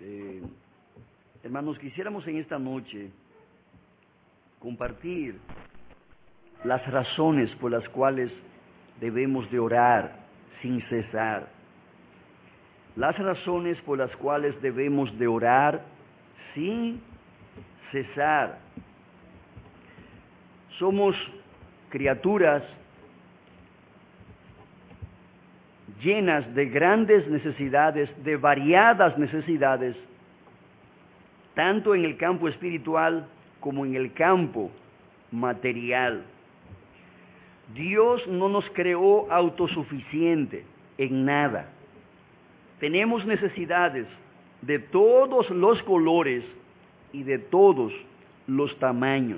Eh, Hermanos, quisiéramos en esta noche compartir las razones por las cuales debemos de orar sin cesar. Las razones por las cuales debemos de orar sin cesar. Somos criaturas llenas de grandes necesidades, de variadas necesidades, tanto en el campo espiritual como en el campo material. Dios no nos creó autosuficiente en nada. Tenemos necesidades de todos los colores y de todos los tamaños,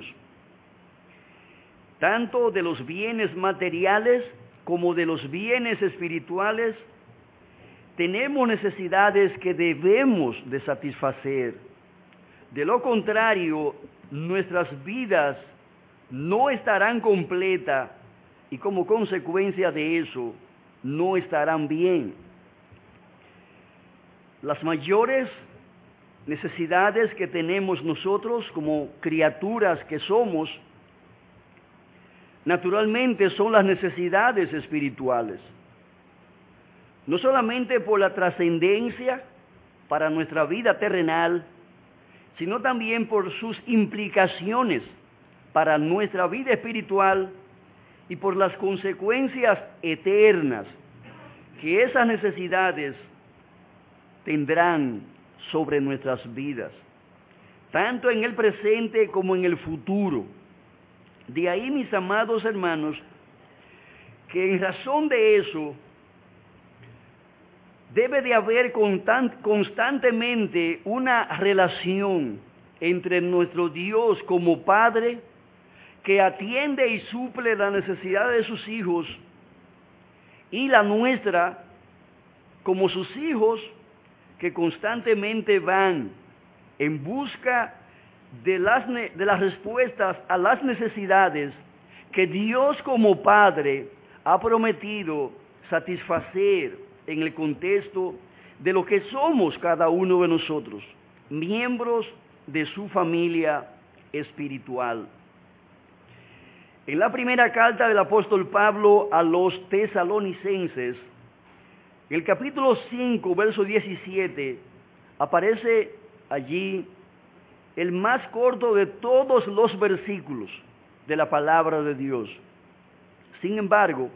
tanto de los bienes materiales como de los bienes espirituales. Tenemos necesidades que debemos de satisfacer. De lo contrario, nuestras vidas no estarán completas y como consecuencia de eso, no estarán bien. Las mayores necesidades que tenemos nosotros como criaturas que somos, naturalmente son las necesidades espirituales. No solamente por la trascendencia para nuestra vida terrenal, sino también por sus implicaciones para nuestra vida espiritual y por las consecuencias eternas que esas necesidades tendrán sobre nuestras vidas, tanto en el presente como en el futuro. De ahí, mis amados hermanos, que en razón de eso, debe de haber constantemente una relación entre nuestro Dios como Padre, que atiende y suple la necesidad de sus hijos, y la nuestra como sus hijos, que constantemente van en busca de las respuestas a las necesidades que Dios como Padre ha prometido satisfacer en el contexto de lo que somos cada uno de nosotros, miembros de su familia espiritual. En la primera carta del apóstol Pablo a los tesalonicenses, en el capítulo 5, verso 17, aparece allí el más corto de todos los versículos de la palabra de Dios. Sin embargo,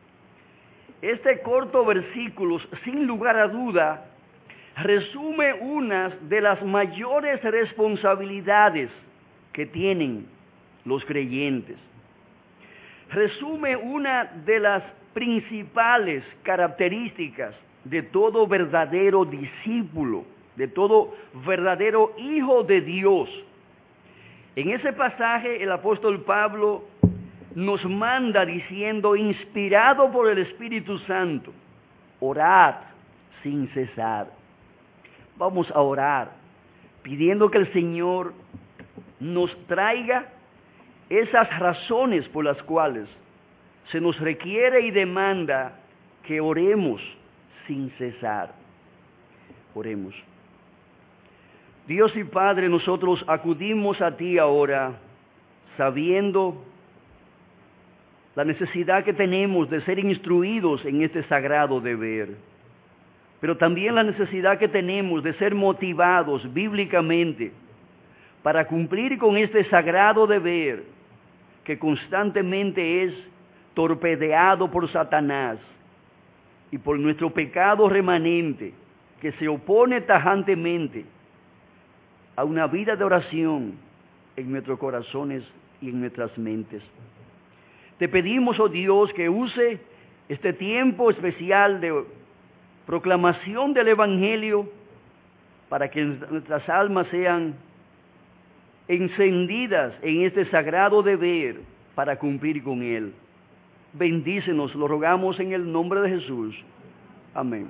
este corto versículo, sin lugar a duda, resume unas de las mayores responsabilidades que tienen los creyentes. Resume una de las principales características de todo verdadero discípulo, de todo verdadero hijo de Dios. En ese pasaje el apóstol Pablo nos manda diciendo, inspirado por el Espíritu Santo, orad sin cesar. Vamos a orar, pidiendo que el Señor nos traiga esas razones por las cuales se nos requiere y demanda que oremos sin cesar. Oremos. Dios y Padre, nosotros acudimos a ti ahora, sabiendo la necesidad que tenemos de ser instruidos en este sagrado deber, pero también la necesidad que tenemos de ser motivados bíblicamente para cumplir con este sagrado deber que constantemente es torpedeado por Satanás y por nuestro pecado remanente que se opone tajantemente a una vida de oración en nuestros corazones y en nuestras mentes. Te pedimos, oh Dios, que use este tiempo especial de proclamación del Evangelio para que nuestras almas sean encendidas en este sagrado deber para cumplir con él. Bendícenos, lo rogamos en el nombre de Jesús. Amén.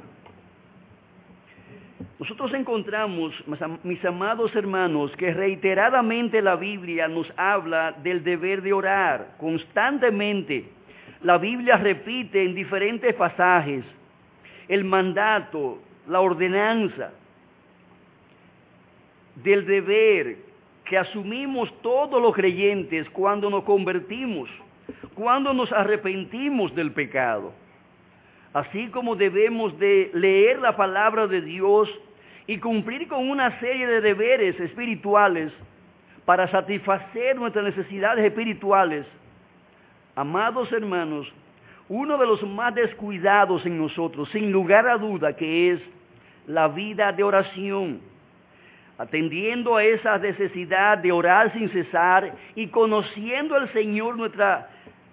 Nosotros encontramos, mis amados hermanos, que reiteradamente la Biblia nos habla del deber de orar. Constantemente la Biblia repite en diferentes pasajes el mandato, la ordenanza del deber que asumimos todos los creyentes cuando nos convertimos, cuando nos arrepentimos del pecado. Así como debemos de leer la palabra de Dios y cumplir con una serie de deberes espirituales para satisfacer nuestras necesidades espirituales, amados hermanos, uno de los más descuidados en nosotros, sin lugar a duda, que es la vida de oración. Atendiendo a esa necesidad de orar sin cesar y conociendo al Señor nuestra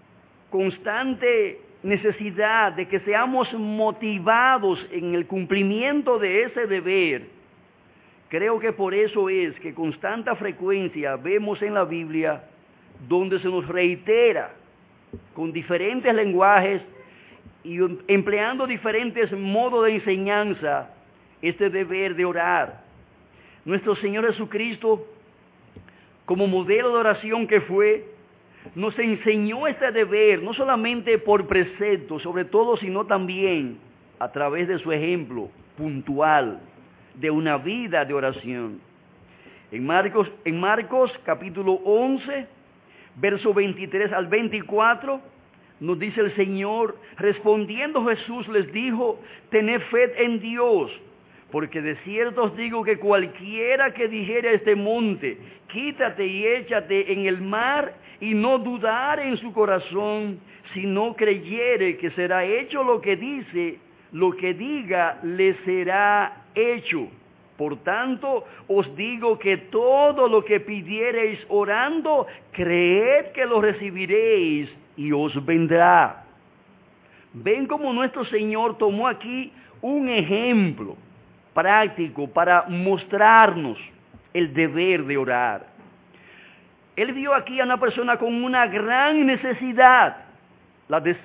constante necesidad de que seamos motivados en el cumplimiento de ese deber, creo que por eso es que con tanta frecuencia vemos en la Biblia donde se nos reitera con diferentes lenguajes y empleando diferentes modos de enseñanza este deber de orar. Nuestro Señor Jesucristo, como modelo de oración que fue, nos enseñó este deber, no solamente por precepto, sobre todo, sino también a través de su ejemplo puntual de una vida de oración. En Marcos capítulo 11, verso 23 al 24, nos dice el Señor, respondiendo Jesús les dijo, tened fe en Dios, porque de cierto os digo que cualquiera que dijere a este monte, quítate y échate en el mar, y no dudar en su corazón, sino creyere que será hecho lo que dice, lo que diga le será hecho. Por tanto, os digo que todo lo que pidiereis orando, creed que lo recibiréis y os vendrá. Ven cómo nuestro Señor tomó aquí un ejemplo práctico para mostrarnos el deber de orar. Él vio aquí a una persona con una gran necesidad, la de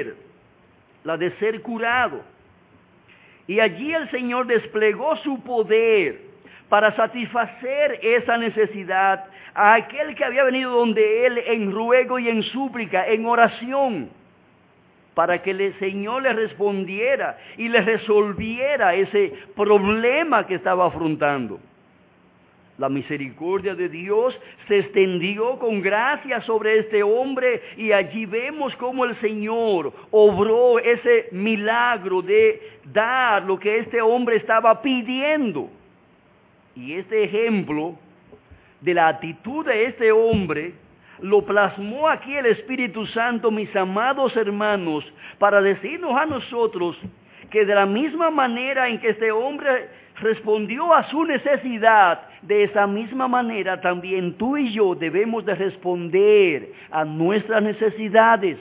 ser curado. Y allí el Señor desplegó su poder para satisfacer esa necesidad a aquel que había venido donde Él en ruego y en súplica, en oración, para que el Señor le respondiera y le resolviera ese problema que estaba afrontando. La misericordia de Dios se extendió con gracia sobre este hombre y allí vemos cómo el Señor obró ese milagro de dar lo que este hombre estaba pidiendo. Y este ejemplo de la actitud de este hombre lo plasmó aquí el Espíritu Santo, mis amados hermanos, para decirnos a nosotros que de la misma manera en que este hombre respondió a su necesidad, de esa misma manera también tú y yo debemos de responder a nuestras necesidades.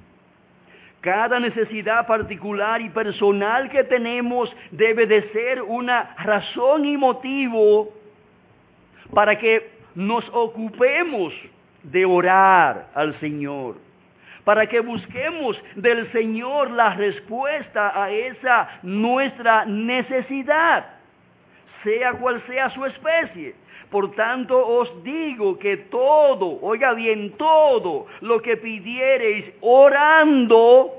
Cada necesidad particular y personal que tenemos debe de ser una razón y motivo para que nos ocupemos de orar al Señor, para que busquemos del Señor la respuesta a esa nuestra necesidad, sea cual sea su especie. Por tanto os digo que todo, oiga bien, todo lo que pidiereis orando,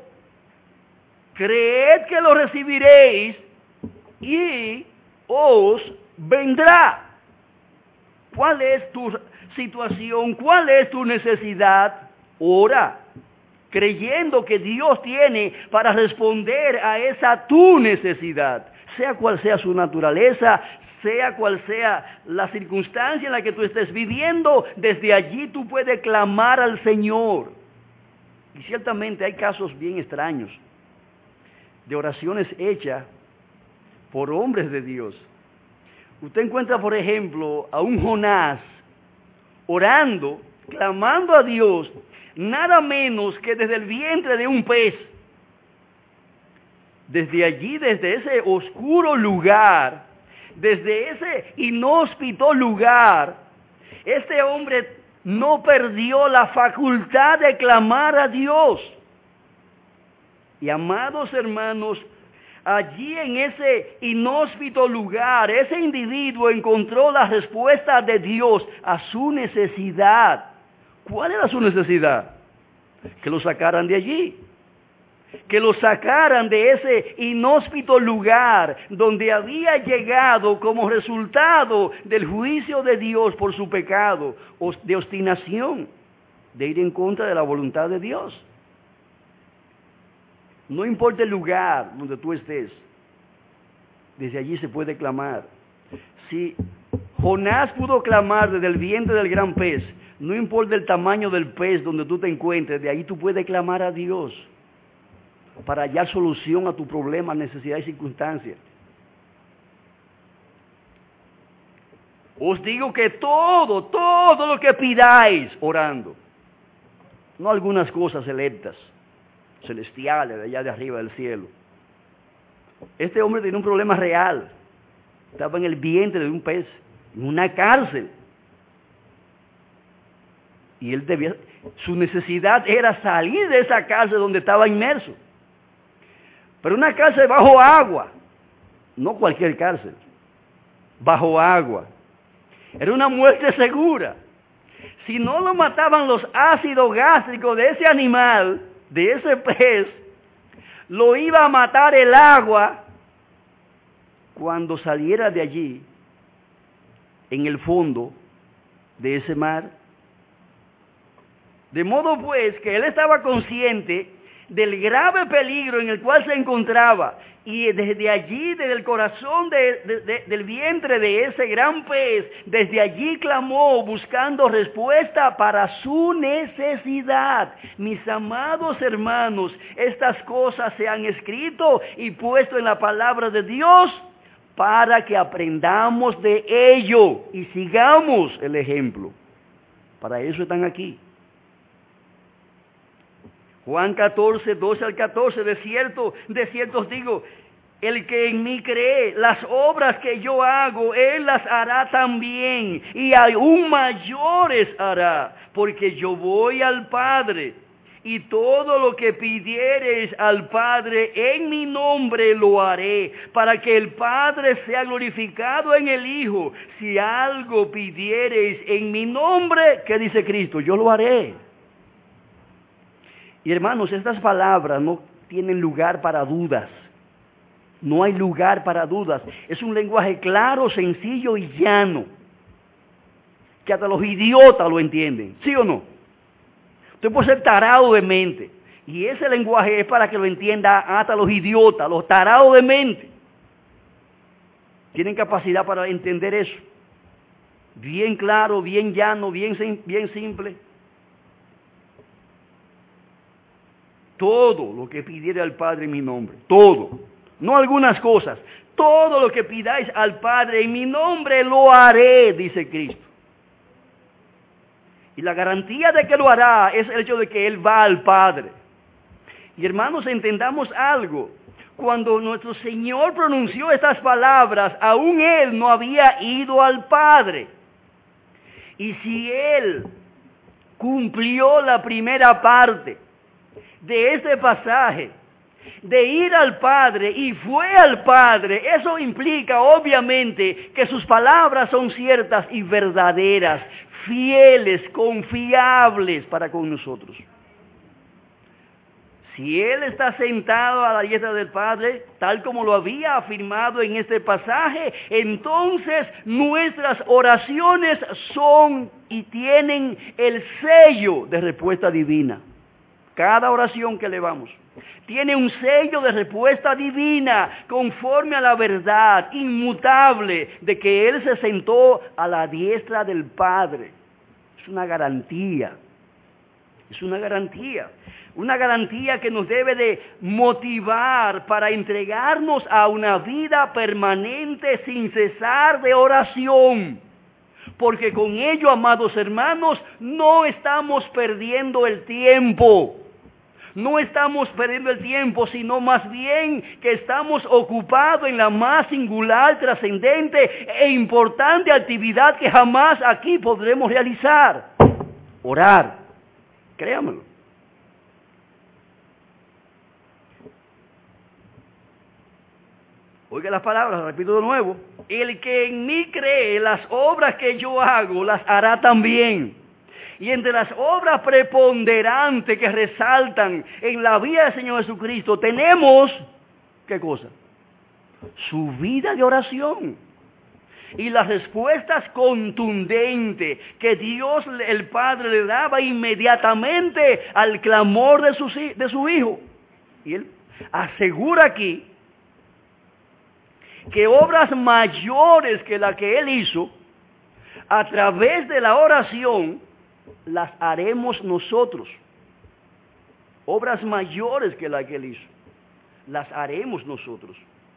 creed que lo recibiréis y os vendrá. ¿Cuál es tu situación? ¿Cuál es tu necesidad? Ora, creyendo que Dios tiene para responder a esa tu necesidad, sea cual sea su naturaleza, sea cual sea la circunstancia en la que tú estés viviendo, desde allí tú puedes clamar al Señor. Y ciertamente hay casos bien extraños de oraciones hechas por hombres de Dios. Usted encuentra, por ejemplo, a un Jonás orando, clamando a Dios, nada menos que desde el vientre de un pez. Desde allí, desde ese oscuro lugar, desde ese inhóspito lugar, este hombre no perdió la facultad de clamar a Dios. Y amados hermanos, allí en ese inhóspito lugar, ese individuo encontró la respuesta de Dios a su necesidad. ¿Cuál era su necesidad? Que lo sacaran de allí. que lo sacaran de ese inhóspito lugar donde había llegado como resultado del juicio de Dios por su pecado, de obstinación, de ir en contra de la voluntad de Dios. No importa el lugar donde tú estés, desde allí se puede clamar. Si Jonás pudo clamar desde el vientre del gran pez, no importa el tamaño del pez donde tú te encuentres, de ahí tú puedes clamar a Dios para hallar solución a tu problema, necesidad y circunstancia. Os digo que todo lo que pidáis orando, no algunas cosas selectas, celestiales, de allá de arriba del cielo. Este hombre tenía un problema real. Estaba en el vientre de un pez, en una cárcel. Y su necesidad era salir de esa cárcel donde estaba inmerso. Pero una cárcel bajo agua, no cualquier cárcel, bajo agua. Era una muerte segura. Si no lo mataban los ácidos gástricos de ese animal, de ese pez, lo iba a matar el agua cuando saliera de allí, en el fondo de ese mar. De modo pues que él estaba consciente del grave peligro en el cual se encontraba, y desde allí, desde el corazón del vientre de ese gran pez, desde allí clamó buscando respuesta para su necesidad. Mis amados hermanos, estas cosas se han escrito y puesto en la palabra de Dios para que aprendamos de ello y sigamos el ejemplo. Para eso están aquí. Juan 14, 12 al 14, de cierto os digo, el que en mí cree, las obras que yo hago, él las hará también, y aún mayores hará, porque yo voy al Padre, y todo lo que pidiereis al Padre en mi nombre lo haré, para que el Padre sea glorificado en el Hijo. Si algo pidiereis en mi nombre, ¿qué dice Cristo? Yo lo haré. Y hermanos, estas palabras no tienen lugar para dudas. No hay lugar para dudas. Es un lenguaje claro, sencillo y llano, que hasta los idiotas lo entienden. ¿Sí o no? Usted puede ser tarado de mente, y ese lenguaje es para que lo entienda hasta los idiotas, los tarados de mente. Tienen capacidad para entender eso. Bien claro, bien llano, bien simple. Todo lo que pidiere al Padre en mi nombre, todo, no algunas cosas, todo lo que pidáis al Padre en mi nombre lo haré, dice Cristo. Y la garantía de que lo hará es el hecho de que Él va al Padre. Y hermanos, entendamos algo. Cuando nuestro Señor pronunció estas palabras, aún Él no había ido al Padre. Y si Él cumplió la primera parte de este pasaje, de ir al Padre, y fue al Padre, eso implica obviamente que sus palabras son ciertas y verdaderas, fieles, confiables para con nosotros. Si Él está sentado a la diestra del Padre, tal como lo había afirmado en este pasaje, entonces nuestras oraciones son y tienen el sello de respuesta divina. Cada oración que elevamos tiene un sello de respuesta divina conforme a la verdad inmutable de que Él se sentó a la diestra del Padre. Es una garantía. Es una garantía. Una garantía que nos debe de motivar para entregarnos a una vida permanente sin cesar de oración. Porque con ello, amados hermanos, no estamos perdiendo el tiempo. No estamos perdiendo el tiempo, sino más bien que estamos ocupados en la más singular, trascendente e importante actividad que jamás aquí podremos realizar. Orar. Créamelo. Oiga las palabras, repito de nuevo. El que en mí cree, las obras que yo hago, las hará también. Y entre las obras preponderantes que resaltan en la vida del Señor Jesucristo, tenemos, ¿qué cosa? Su vida de oración. Y las respuestas contundentes que Dios el Padre le daba inmediatamente al clamor de su Hijo. Y Él asegura aquí que obras mayores que la que Él hizo, a través de la oración, las haremos nosotros. Obras mayores que la que Él hizo, las haremos nosotros.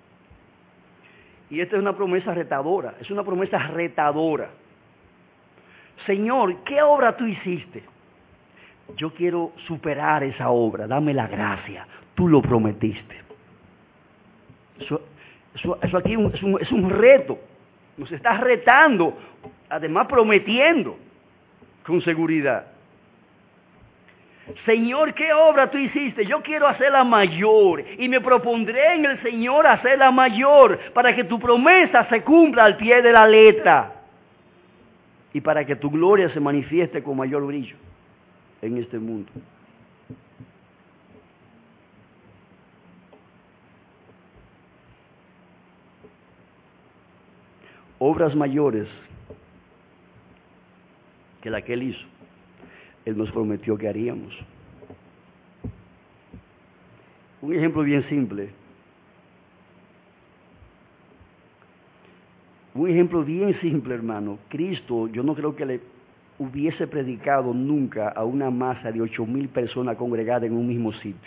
Y esta es una promesa retadora, es una promesa retadora. Señor, ¿qué obra tú hiciste? Yo quiero superar esa obra, dame la gracia, tú lo prometiste. Eso aquí es un reto, nos está retando, además prometiendo con seguridad. Señor, ¿qué obra tú hiciste? Yo quiero hacerla mayor y me propondré en el Señor hacerla mayor para que tu promesa se cumpla al pie de la letra y para que tu gloria se manifieste con mayor brillo en este mundo. Obras mayores que la que Él hizo, Él nos prometió que haríamos. Un ejemplo bien simple. Un ejemplo bien simple, hermano. Cristo, yo no creo que le hubiese predicado nunca a una masa de 8,000 personas congregadas en un mismo sitio.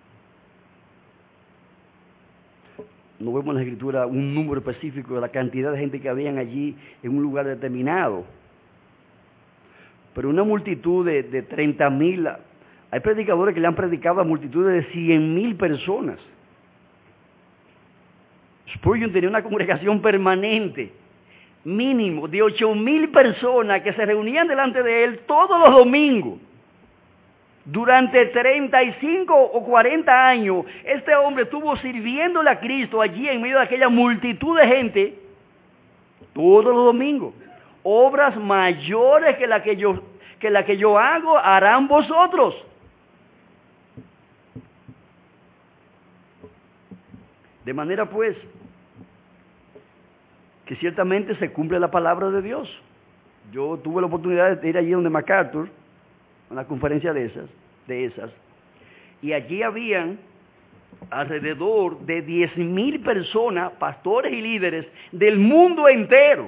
No vemos en la Escritura un número específico de la cantidad de gente que habían allí en un lugar determinado. Pero una multitud de 30,000, hay predicadores que le han predicado a multitudes de 100,000 personas. Spurgeon tenía una congregación permanente, mínimo, de 8,000 personas que se reunían delante de él todos los domingos. Durante 35 o 40 años, este hombre estuvo sirviéndole a Cristo allí en medio de aquella multitud de gente, todos los domingos. Obras mayores que la que yo hago, harán vosotros. De manera pues, que ciertamente se cumple la palabra de Dios. Yo tuve la oportunidad de ir allí donde MacArthur, una conferencia de esas, y allí habían alrededor de 10,000 personas, pastores y líderes del mundo entero.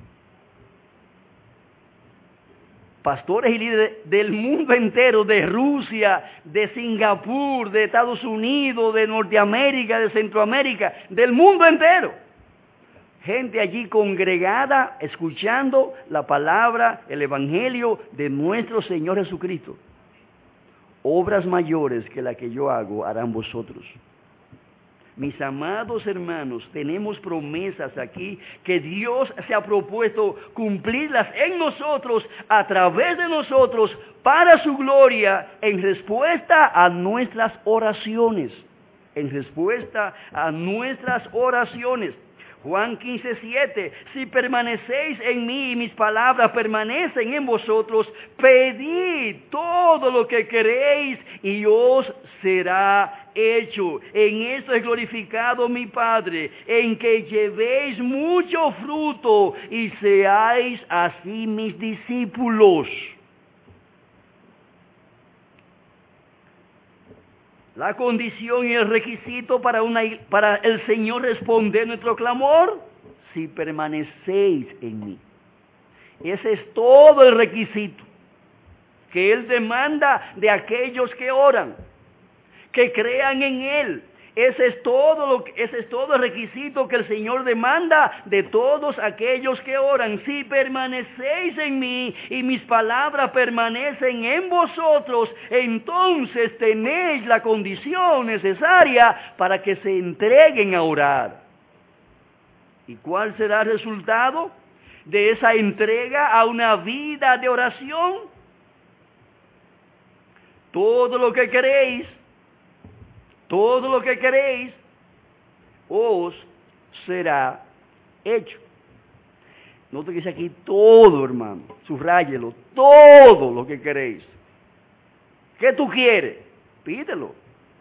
Pastores y líderes del mundo entero, de Rusia, de Singapur, de Estados Unidos, de Norteamérica, de Centroamérica, del mundo entero. Gente allí congregada, escuchando la palabra, el evangelio de nuestro Señor Jesucristo. Obras mayores que la que yo hago harán vosotros. Mis amados hermanos, tenemos promesas aquí que Dios se ha propuesto cumplirlas en nosotros, a través de nosotros, para su gloria, en respuesta a nuestras oraciones. En respuesta a nuestras oraciones. Juan 15:7, si permanecéis en mí y mis palabras permanecen en vosotros, pedid todo lo que queréis y os será hecho. En esto es glorificado mi Padre, en que llevéis mucho fruto y seáis así mis discípulos. La condición y el requisito para el Señor responder nuestro clamor, si permanecéis en mí. Ese es todo el requisito que Él demanda de aquellos que oran, que crean en Él. Ese es todo el requisito que el Señor demanda de todos aquellos que oran. Si permanecéis en mí y mis palabras permanecen en vosotros, entonces tenéis la condición necesaria para que se entreguen a orar. ¿Y cuál será el resultado de esa entrega a una vida de oración? Todo lo que queréis os será hecho. Note que dice aquí todo, hermano. Subráyelo. Todo lo que queréis. ¿Qué tú quieres? Pídelo.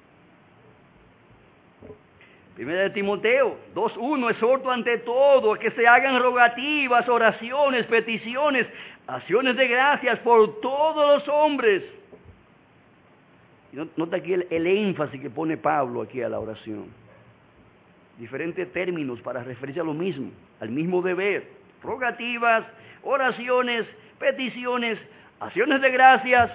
Primera de Timoteo 2:1, exhorto ante todo a que se hagan rogativas, oraciones, peticiones, acciones de gracias por todos los hombres. Y nota aquí el énfasis que pone Pablo aquí a la oración. Diferentes términos para referirse a lo mismo, al mismo deber. Rogativas, oraciones, peticiones, acciones de gracias.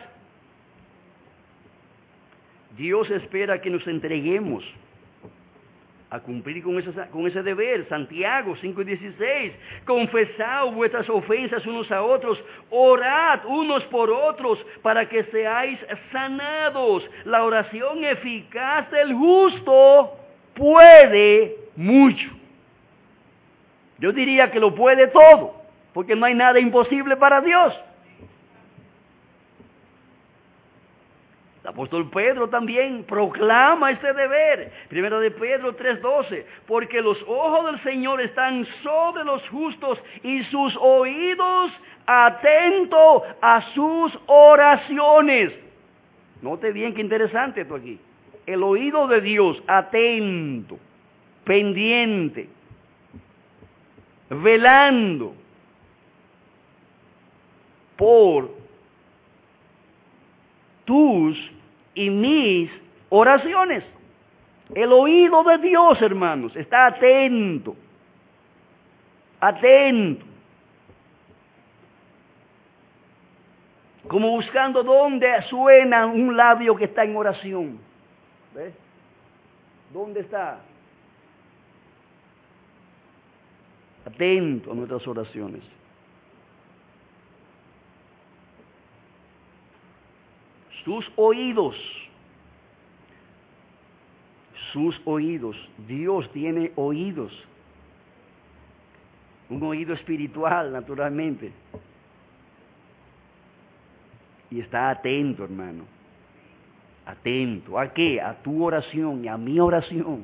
Dios espera que nos entreguemos a cumplir con ese deber. Santiago 5:16, confesad vuestras ofensas unos a otros, orad unos por otros para que seáis sanados. La oración eficaz del justo puede mucho. Yo diría que lo puede todo, porque no hay nada imposible para Dios. El apóstol Pedro también proclama este deber. Primera de Pedro 3:12, porque los ojos del Señor están sobre los justos y sus oídos atentos a sus oraciones. Note bien qué interesante esto aquí. El oído de Dios atento, pendiente, velando por tus y mis oraciones. El oído de Dios, hermanos, está atento. Atento. Como buscando dónde suena un labio que está en oración. ¿Ves? ¿Dónde está? Atento a nuestras oraciones. Sus oídos. Sus oídos. Dios tiene oídos. Un oído espiritual, naturalmente. Y está atento, hermano. Atento. ¿A qué? A tu oración y a mi oración.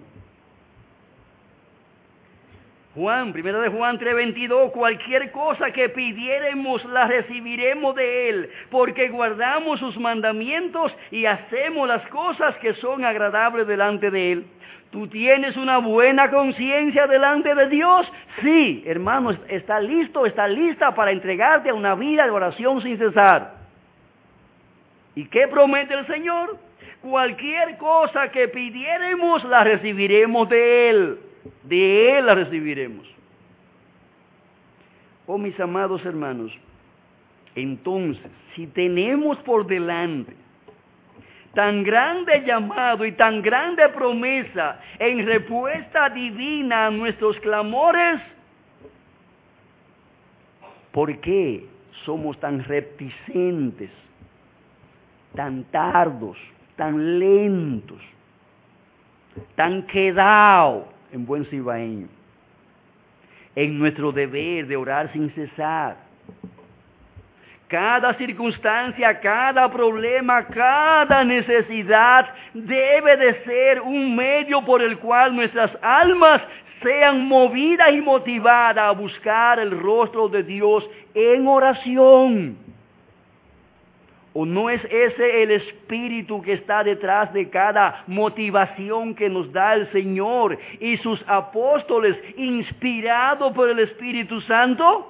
Primero de Juan 3:22, cualquier cosa que pidiéremos la recibiremos de Él, porque guardamos sus mandamientos y hacemos las cosas que son agradables delante de Él. ¿Tú tienes una buena conciencia delante de Dios? Sí, hermano, está listo, está lista para entregarte a una vida de oración sin cesar. ¿Y qué promete el Señor? Cualquier cosa que pidiéremos la recibiremos de Él. De Él la recibiremos. Oh, mis amados hermanos, entonces, si tenemos por delante tan grande llamado y tan grande promesa en respuesta divina a nuestros clamores, ¿por qué somos tan reticentes, tan tardos, tan lentos, tan quedados, en buen cibaeño, en nuestro deber de orar sin cesar? Cada circunstancia, cada problema, cada necesidad debe de ser un medio por el cual nuestras almas sean movidas y motivadas a buscar el rostro de Dios en oración. ¿O no es ese el espíritu que está detrás de cada motivación que nos da el Señor y sus apóstoles, inspirados por el Espíritu Santo?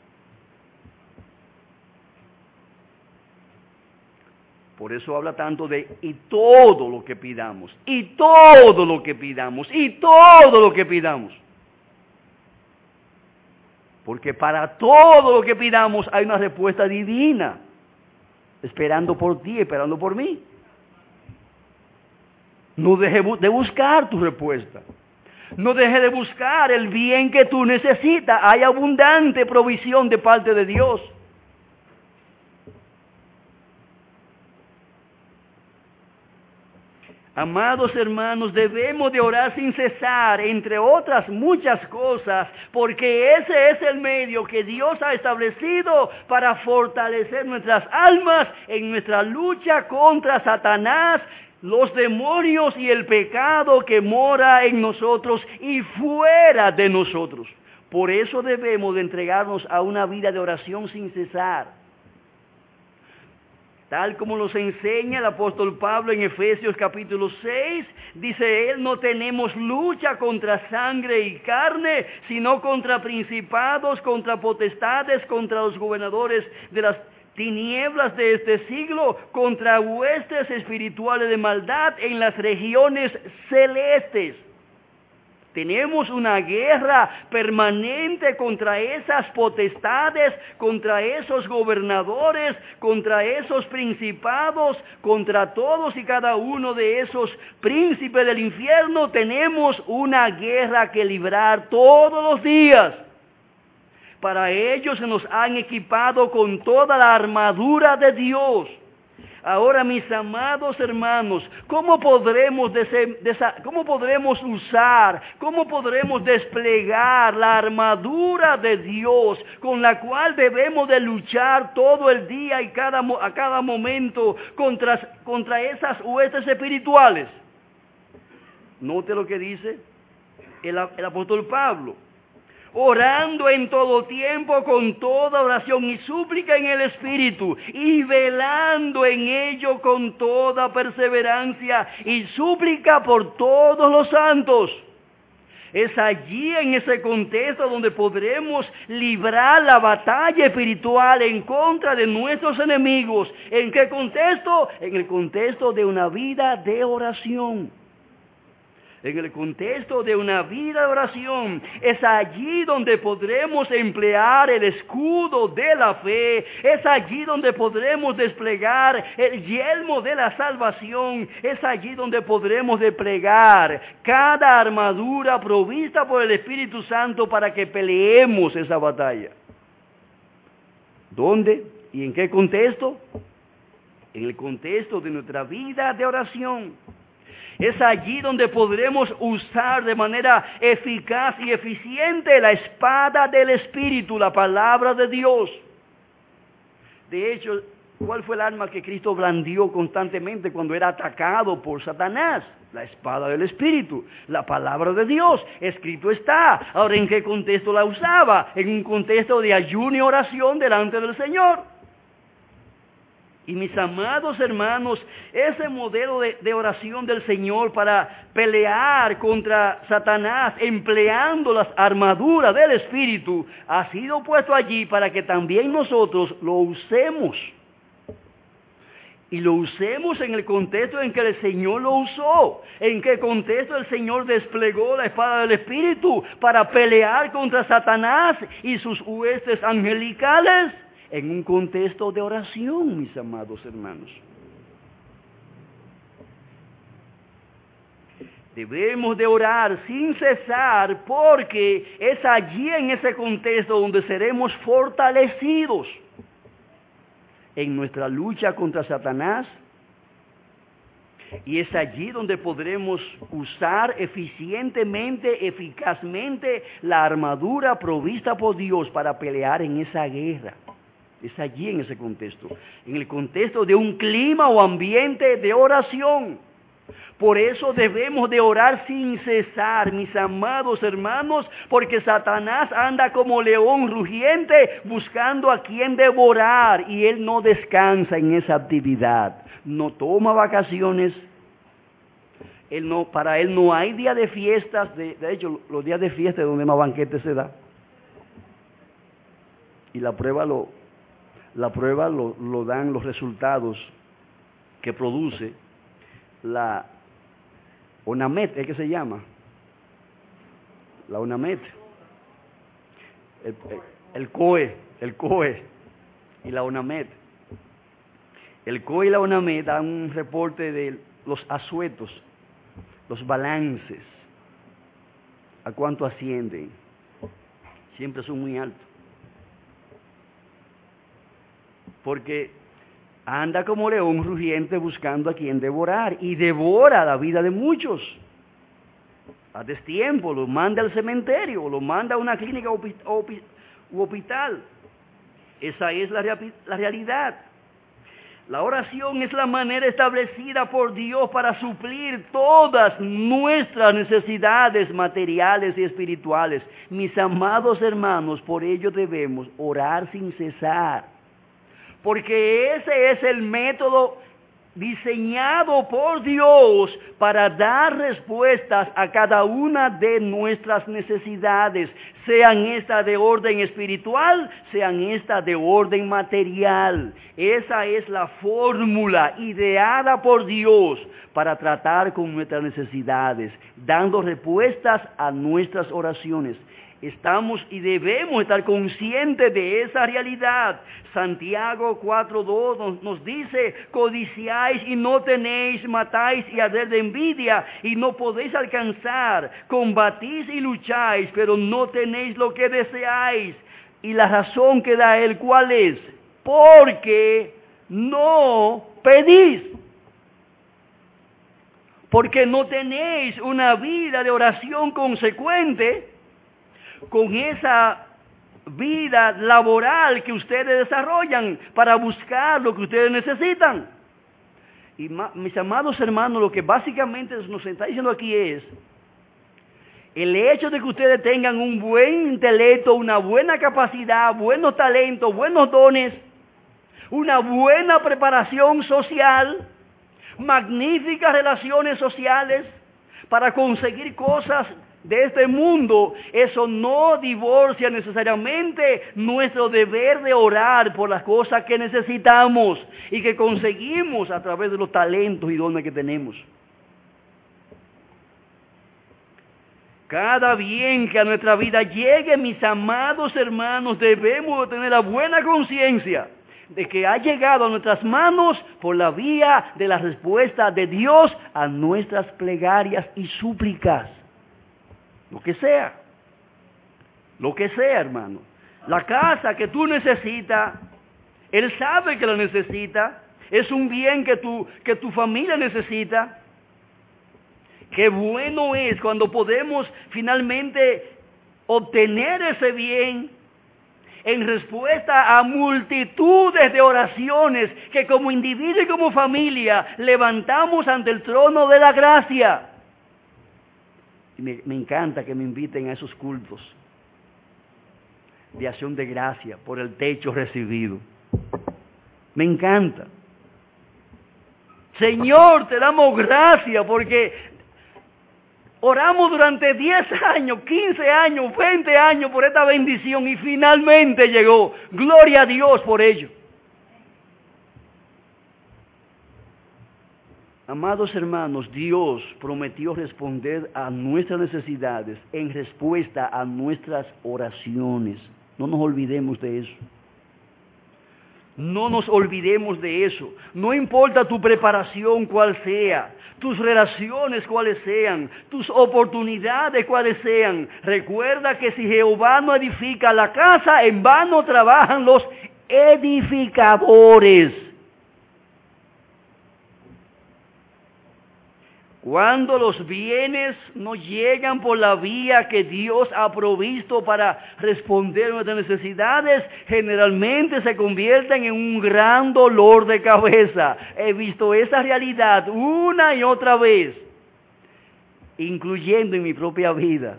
Por eso habla tanto de y todo lo que pidamos, y todo lo que pidamos, y todo lo que pidamos. Porque para todo lo que pidamos hay una respuesta divina, esperando por ti, esperando por mí. No dejes de buscar tu respuesta. No dejes de buscar el bien que tú necesitas. Hay abundante provisión de parte de Dios. Amados hermanos, debemos de orar sin cesar, entre otras muchas cosas, porque ese es el medio que Dios ha establecido para fortalecer nuestras almas en nuestra lucha contra Satanás, los demonios y el pecado que mora en nosotros y fuera de nosotros. Por eso debemos de entregarnos a una vida de oración sin cesar. Tal como nos enseña el apóstol Pablo en Efesios capítulo 6, dice él, no tenemos lucha contra sangre y carne, sino contra principados, contra potestades, contra los gobernadores de las tinieblas de este siglo, contra huestes espirituales de maldad en las regiones celestes. Tenemos una guerra permanente contra esas potestades, contra esos gobernadores, contra esos principados, contra todos y cada uno de esos príncipes del infierno. Tenemos una guerra que librar todos los días. Para ello se nos han equipado con toda la armadura de Dios. Ahora, mis amados hermanos, ¿cómo podremos usar, cómo podremos desplegar la armadura de Dios con la cual debemos de luchar todo el día y a cada momento contra esas huestes espirituales? Note lo que dice el apóstol Pablo. Orando en todo tiempo con toda oración y súplica en el Espíritu, y velando en ello con toda perseverancia y súplica por todos los santos. Es allí, en ese contexto, donde podremos librar la batalla espiritual en contra de nuestros enemigos. ¿En qué contexto? En el contexto de una vida de oración. En el contexto de una vida de oración, es allí donde podremos emplear el escudo de la fe, es allí donde podremos desplegar el yelmo de la salvación, es allí donde podremos desplegar cada armadura provista por el Espíritu Santo para que peleemos esa batalla. ¿Dónde y en qué contexto? En el contexto de nuestra vida de oración. Es allí donde podremos usar de manera eficaz y eficiente la espada del Espíritu, la palabra de Dios. De hecho, ¿cuál fue el arma que Cristo blandió constantemente cuando era atacado por Satanás? La espada del Espíritu, la palabra de Dios. Escrito está. Ahora, ¿en qué contexto la usaba? En un contexto de ayuno y oración delante del Señor. Y mis amados hermanos, ese modelo de oración del Señor para pelear contra Satanás, empleando las armaduras del Espíritu, ha sido puesto allí para que también nosotros lo usemos. Y lo usemos en el contexto en que el Señor lo usó. En qué contexto el Señor desplegó la espada del Espíritu para pelear contra Satanás y sus huestes angelicales. En un contexto de oración, mis amados hermanos. Debemos de orar sin cesar porque es allí en ese contexto donde seremos fortalecidos en nuestra lucha contra Satanás. Y es allí donde podremos usar eficientemente, eficazmente la armadura provista por Dios para pelear en esa guerra. Es allí en ese contexto, en el contexto de un clima o ambiente de oración. Por eso debemos de orar sin cesar, mis amados hermanos, porque Satanás anda como león rugiente buscando a quien devorar y él no descansa en esa actividad, no toma vacaciones. Para él no hay día de fiestas, de hecho los días de fiesta es donde más banquete se da. Y la prueba lo dan los resultados que produce la ONAMED, ¿es que se llama? La ONAMED, el COE y la ONAMED. El COE y la ONAMED dan un reporte de los asuetos, los balances, a cuánto ascienden. Siempre son muy altos. Porque anda como león rugiente buscando a quien devorar y devora la vida de muchos. A destiempo, los manda al cementerio, los manda a una clínica u hospital. Esa es la realidad. La oración es la manera establecida por Dios para suplir todas nuestras necesidades materiales y espirituales. Mis amados hermanos, por ello debemos orar sin cesar, porque ese es el método diseñado por Dios para dar respuestas a cada una de nuestras necesidades, sean estas de orden espiritual, sean estas de orden material. Esa es la fórmula ideada por Dios para tratar con nuestras necesidades, dando respuestas a nuestras oraciones. Estamos y debemos estar conscientes de esa realidad. Santiago 4:2 nos dice: codiciáis y no tenéis, matáis y ardéis de envidia y no podéis alcanzar, combatís y lucháis, pero no tenéis lo que deseáis. Y la razón que da él, ¿cuál es? Porque no pedís. Porque no tenéis una vida de oración consecuente con esa vida laboral que ustedes desarrollan para buscar lo que ustedes necesitan. Y mis amados hermanos, lo que básicamente nos está diciendo aquí es el hecho de que ustedes tengan un buen intelecto, una buena capacidad, buenos talentos, buenos dones, una buena preparación social, magníficas relaciones sociales para conseguir cosas de este mundo. Eso no divorcia necesariamente nuestro deber de orar por las cosas que necesitamos y que conseguimos a través de los talentos y dones que tenemos. Cada bien que a nuestra vida llegue, mis amados hermanos, debemos tener la buena conciencia de que ha llegado a nuestras manos por la vía de la respuesta de Dios a nuestras plegarias y súplicas. Lo que sea, hermano. La casa que tú necesitas, Él sabe que la necesita. Es un bien que tu familia necesita. Qué bueno es cuando podemos finalmente obtener ese bien en respuesta a multitudes de oraciones que como individuo y como familia levantamos ante el trono de la gracia. Me encanta que me inviten a esos cultos de acción de gracia por el techo recibido. Me encanta. Señor, te damos gracias porque oramos durante 10 años, 15 años, 20 años por esta bendición y finalmente llegó. Gloria a Dios por ello. Amados hermanos, Dios prometió responder a nuestras necesidades en respuesta a nuestras oraciones. No nos olvidemos de eso. No nos olvidemos de eso. No importa tu preparación cuál sea, tus relaciones cuáles sean, tus oportunidades cuáles sean. Recuerda que si Jehová no edifica la casa, en vano trabajan los edificadores. Cuando los bienes no llegan por la vía que Dios ha provisto para responder a nuestras necesidades, generalmente se convierten en un gran dolor de cabeza. He visto esa realidad una y otra vez, incluyendo en mi propia vida.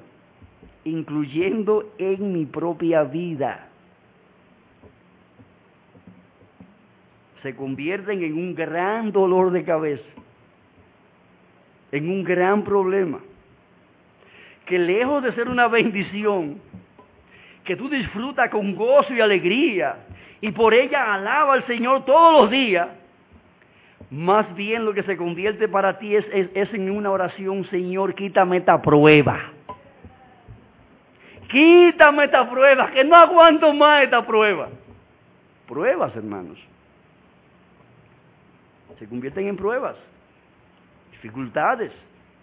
Se convierten en un gran dolor de cabeza, en un gran problema, que lejos de ser una bendición, que tú disfrutas con gozo y alegría, y por ella alaba al Señor todos los días, más bien lo que se convierte para ti es en una oración: Señor, quítame esta prueba. Quítame esta prueba, que no aguanto más esta prueba. Pruebas, hermanos, se convierten en pruebas, dificultades.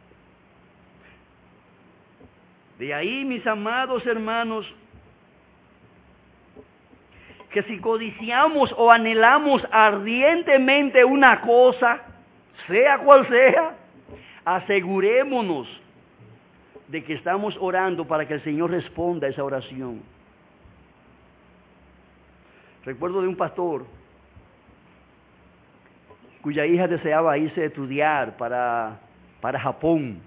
De ahí, mis amados hermanos, que si codiciamos o anhelamos ardientemente una cosa, sea cual sea, asegurémonos de que estamos orando para que el Señor responda a esa oración. Recuerdo de un pastor cuya hija deseaba irse a estudiar para Japón.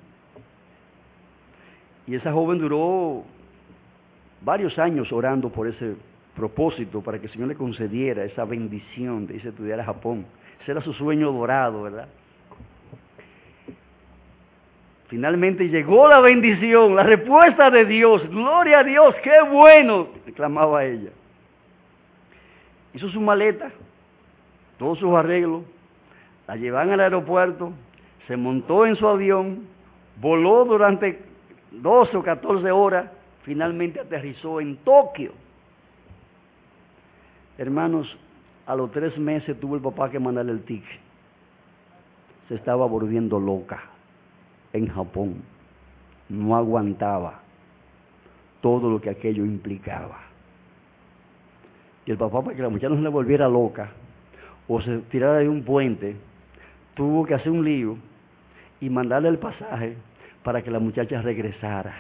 Y esa joven duró varios años orando por ese propósito, para que el Señor le concediera esa bendición de irse a estudiar a Japón. Ese era su sueño dorado, ¿verdad? Finalmente llegó la bendición, la respuesta de Dios. ¡Gloria a Dios! ¡Qué bueno!, clamaba ella. Hizo su maleta, todos sus arreglos, la llevan al aeropuerto, se montó en su avión, voló durante 12 o 14 horas, finalmente aterrizó en Tokio. Hermanos, a los 3 meses tuvo el papá que mandarle el ticket. Se estaba volviendo loca en Japón. No aguantaba todo lo que aquello implicaba. Y el papá, para que la muchacha no se le volviera loca o se tirara de un puente, tuvo que hacer un lío y mandarle el pasaje para que la muchacha regresara.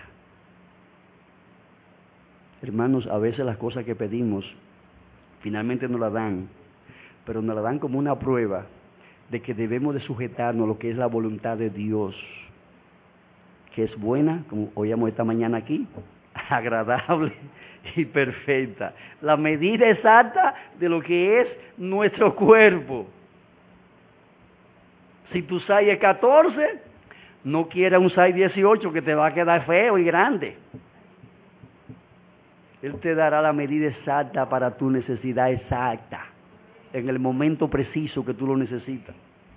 Hermanos, a veces las cosas que pedimos finalmente nos las dan, pero nos las dan como una prueba de que debemos de sujetarnos a lo que es la voluntad de Dios, que es buena, como oíamos esta mañana aquí, agradable y perfecta. La medida exacta de lo que es nuestro cuerpo. Si tu size es 14, no quieras un size 18 que te va a quedar feo y grande. Él te dará la medida exacta para tu necesidad exacta, en el momento preciso que tú lo necesitas.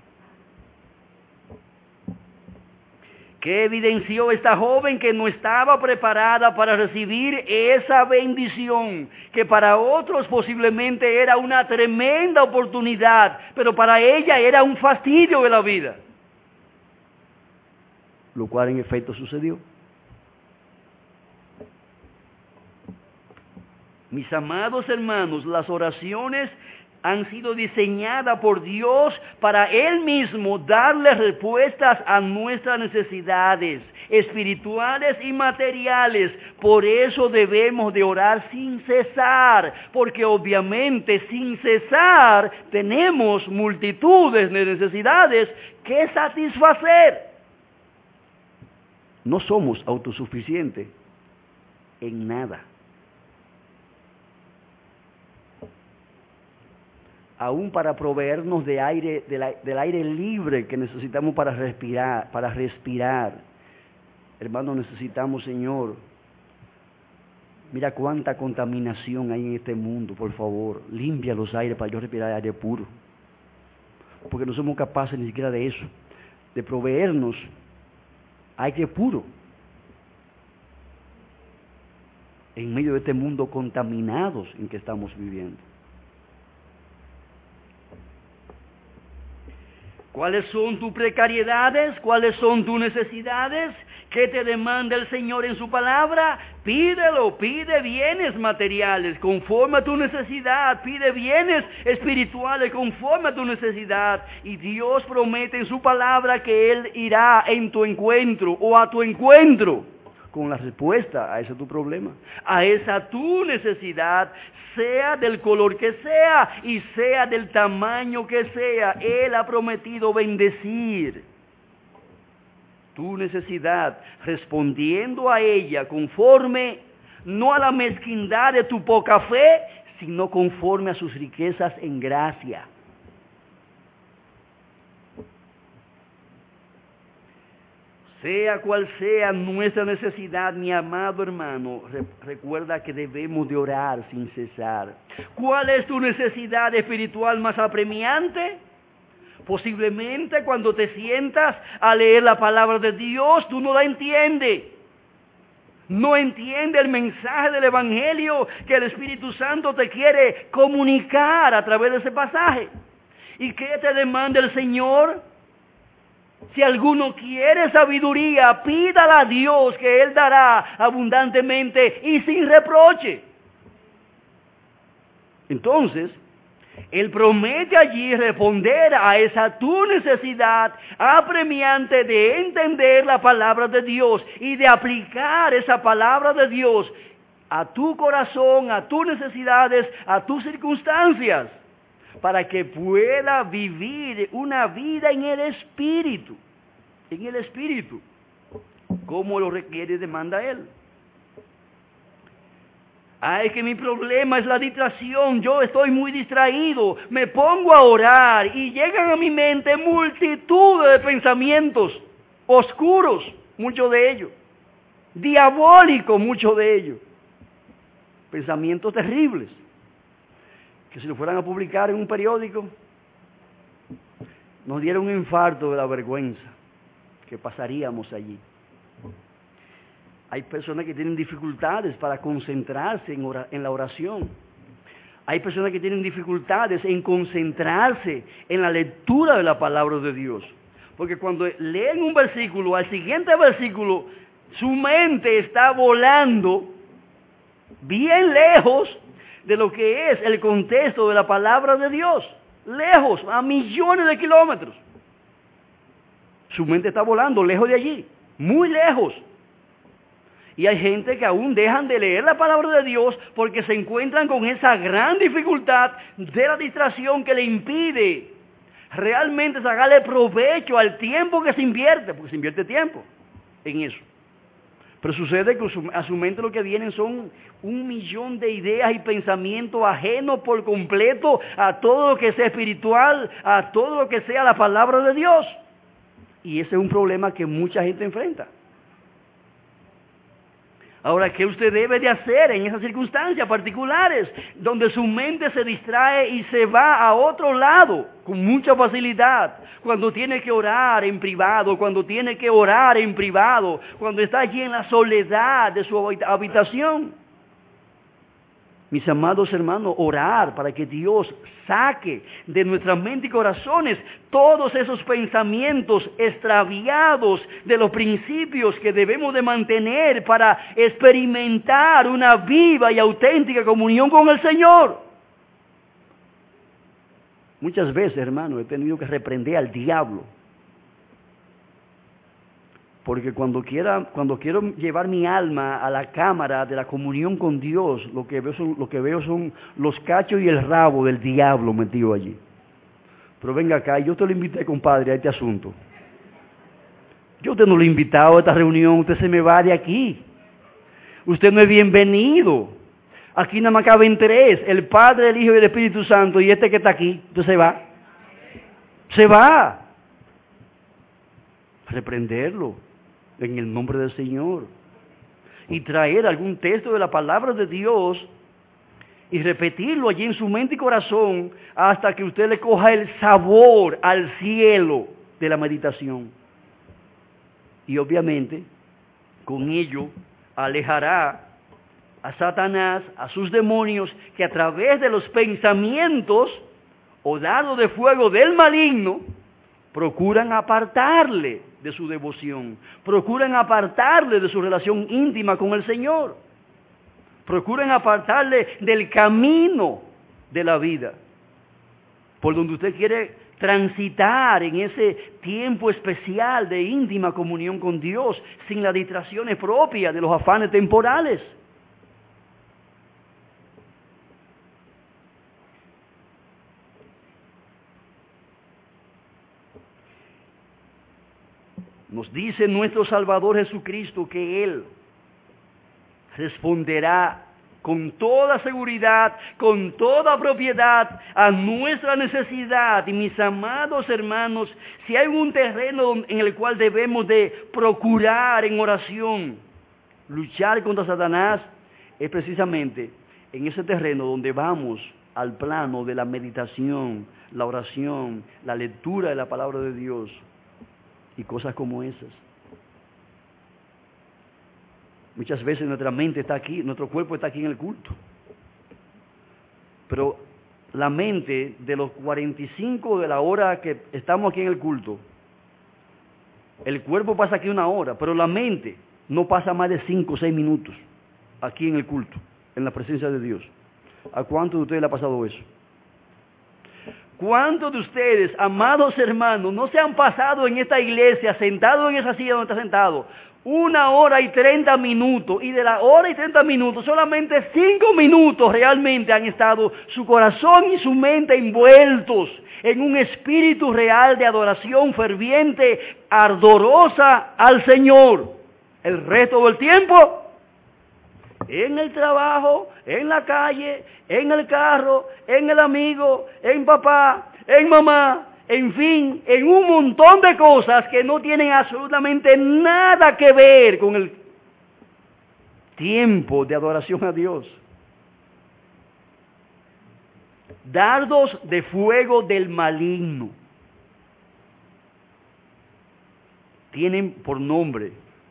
¿Qué evidenció esta joven? Que no estaba preparada para recibir esa bendición, que para otros posiblemente era una tremenda oportunidad, pero para ella era un fastidio de la vida. Lo cual en efecto sucedió. Mis amados hermanos, las oraciones han sido diseñadas por Dios para Él mismo darle respuestas a nuestras necesidades espirituales y materiales. Por eso debemos de orar sin cesar, porque obviamente sin cesar tenemos multitudes de necesidades que satisfacer. No somos autosuficientes en nada. Aún para proveernos de aire, del aire libre que necesitamos para respirar. Hermanos, necesitamos, Señor, mira cuánta contaminación hay en este mundo, por favor, limpia los aires para yo respirar aire puro. Porque no somos capaces ni siquiera de eso, de proveernos aire puro. En medio de este mundo contaminados en que estamos viviendo. ¿Cuáles son tus precariedades? ¿Cuáles son tus necesidades? ¿Qué te demanda el Señor en su palabra? Pídelo, pide bienes materiales conforme a tu necesidad, pide bienes espirituales conforme a tu necesidad. Y Dios promete en su palabra que Él irá en tu encuentro o a tu encuentro con la respuesta a ese tu problema, a esa tu necesidad, sea del color que sea y sea del tamaño que sea. Él ha prometido bendecir tu necesidad, respondiendo a ella conforme, no a la mezquindad de tu poca fe, sino conforme a sus riquezas en gracia. Sea cual sea nuestra necesidad, mi amado hermano, recuerda que debemos de orar sin cesar. ¿Cuál es tu necesidad espiritual más apremiante? Posiblemente cuando te sientas a leer la palabra de Dios, tú no la entiendes. No entiendes el mensaje del Evangelio que el Espíritu Santo te quiere comunicar a través de ese pasaje. ¿Y qué te demanda el Señor? Si alguno quiere sabiduría, pídala a Dios, que Él dará abundantemente y sin reproche. Entonces, Él promete allí responder a esa tu necesidad apremiante de entender la palabra de Dios y de aplicar esa palabra de Dios a tu corazón, a tus necesidades, a tus circunstancias. para que pueda vivir una vida en el Espíritu, como lo requiere y demanda Él. Es que mi problema es la distracción, yo estoy muy distraído, me pongo a orar y llegan a mi mente multitudes de pensamientos oscuros, muchos de ellos, diabólicos, muchos de ellos, pensamientos terribles, que si lo fueran a publicar en un periódico, nos diera un infarto de la vergüenza que pasaríamos allí. Hay personas que tienen dificultades para concentrarse en la oración. Hay personas que tienen dificultades en concentrarse en la lectura de la palabra de Dios. Porque cuando leen un versículo, al siguiente versículo, su mente está volando bien lejos de lo que es el contexto de la palabra de Dios. Lejos, a millones de kilómetros. Su mente está volando lejos de allí, muy lejos. Y hay gente que aún dejan de leer la palabra de Dios porque se encuentran con esa gran dificultad de la distracción que le impide realmente sacarle provecho al tiempo que se invierte, porque se invierte tiempo en eso. Pero sucede que a su mente lo que vienen son 1.000.000 de ideas y pensamientos ajenos por completo a todo lo que sea espiritual, a todo lo que sea la palabra de Dios. Y ese es un problema que mucha gente enfrenta. Ahora, ¿qué usted debe de hacer en esas circunstancias particulares donde su mente se distrae y se va a otro lado con mucha facilidad? Cuando tiene que orar en privado, cuando está allí en la soledad de su habitación. Mis amados hermanos, orar para que Dios saque de nuestra mente y corazones todos esos pensamientos extraviados de los principios que debemos de mantener para experimentar una viva y auténtica comunión con el Señor. Muchas veces, hermano, he tenido que reprender al diablo. Porque cuando quiero llevar mi alma a la cámara de la comunión con Dios, lo que veo son los cachos y el rabo del diablo metido allí. Pero venga acá, yo te lo invité, compadre, a este asunto. Yo te no lo he invitado a esta reunión, usted se me va de aquí. Usted no es bienvenido. Aquí nada más caben 3, el Padre, el Hijo y el Espíritu Santo, y este que está aquí, usted se va. Se va. Reprenderlo en el nombre del Señor y traer algún texto de la palabra de Dios y repetirlo allí en su mente y corazón hasta que usted le coja el sabor al cielo de la meditación. Y obviamente con ello alejará a Satanás, a sus demonios, que a través de los pensamientos o dardos de fuego del maligno procuran apartarle de su devoción, procuran apartarle de su relación íntima con el Señor, procuran apartarle del camino de la vida, por donde usted quiere transitar en ese tiempo especial de íntima comunión con Dios, sin las distracciones propias de los afanes temporales. Nos dice nuestro Salvador Jesucristo que Él responderá con toda seguridad, con toda propiedad a nuestra necesidad. Y mis amados hermanos, si hay un terreno en el cual debemos de procurar en oración, luchar contra Satanás, es precisamente en ese terreno donde vamos al plano de la meditación, la oración, la lectura de la palabra de Dios. Y cosas como esas. Muchas veces nuestra mente está aquí, nuestro cuerpo está aquí en el culto. Pero la mente de los 45 de la hora que estamos aquí en el culto, el cuerpo pasa aquí 1 hora, pero la mente no pasa más de 5 o 6 minutos aquí en el culto, en la presencia de Dios. ¿A cuántos de ustedes le ha pasado eso? ¿Cuántos de ustedes, amados hermanos, no se han pasado en esta iglesia, sentados en esa silla donde está sentado, 1 hora y 30 minutos, y de la hora y 30 minutos, solamente 5 minutos realmente han estado su corazón y su mente envueltos en un espíritu real de adoración ferviente, ardorosa al Señor. El resto del tiempo, en el trabajo, en la calle, en el carro, en el amigo, en papá, en mamá, en fin, en un montón de cosas que no tienen absolutamente nada que ver con el tiempo de adoración a Dios. Dardos de fuego del maligno tienen por nombre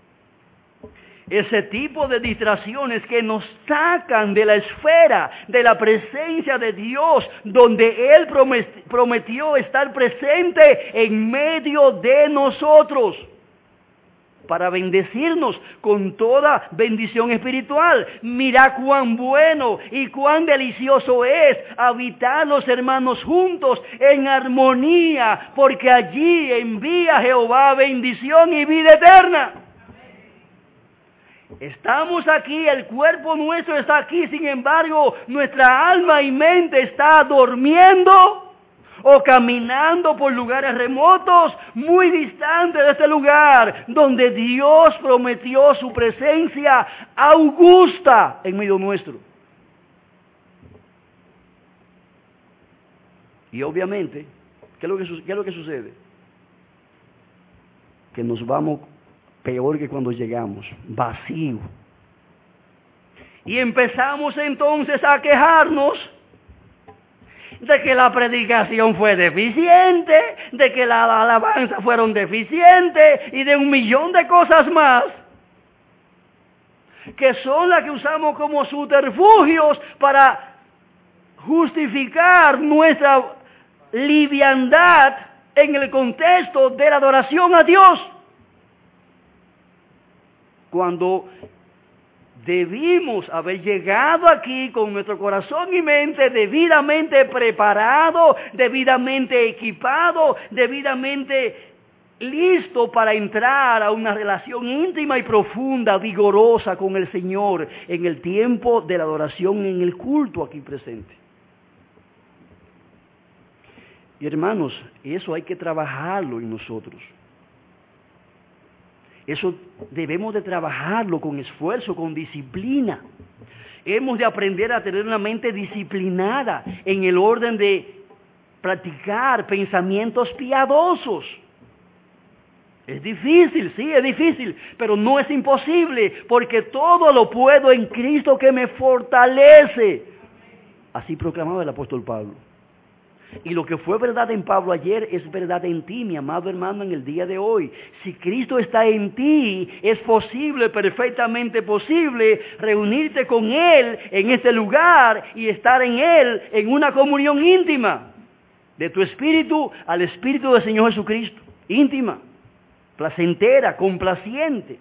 ese tipo de distracciones que nos sacan de la esfera, de la presencia de Dios, donde Él prometió estar presente en medio de nosotros, para bendecirnos con toda bendición espiritual. Mira cuán bueno y cuán delicioso es habitar los hermanos juntos en armonía, porque allí envía Jehová bendición y vida eterna. Estamos aquí, el cuerpo nuestro está aquí, sin embargo, nuestra alma y mente está durmiendo o caminando por lugares remotos, muy distantes de este lugar, donde Dios prometió su presencia augusta en medio nuestro. Y obviamente, ¿qué es lo que sucede? Que nos vamos peor que cuando llegamos, vacío. Y empezamos entonces a quejarnos de que la predicación fue deficiente, de que la alabanza fueron deficientes y de 1,000,000 de cosas más, que son las que usamos como subterfugios para justificar nuestra liviandad en el contexto de la adoración a Dios. Cuando debimos haber llegado aquí con nuestro corazón y mente debidamente preparado, debidamente equipado, debidamente listo para entrar a una relación íntima y profunda, vigorosa con el Señor en el tiempo de la adoración, en el culto aquí presente. Y hermanos, eso hay que trabajarlo en nosotros. Eso debemos de trabajarlo con esfuerzo, con disciplina. Hemos de aprender a tener una mente disciplinada en el orden de practicar pensamientos piadosos. Es difícil, sí, es difícil, pero no es imposible, porque todo lo puedo en Cristo que me fortalece. Así proclamaba el apóstol Pablo. Y lo que fue verdad en Pablo ayer es verdad en ti, mi amado hermano, en el día de hoy. Si Cristo está en ti, es posible, perfectamente posible, reunirte con Él en este lugar y estar en Él en una comunión íntima, de tu espíritu al espíritu del Señor Jesucristo. Íntima, placentera, complaciente,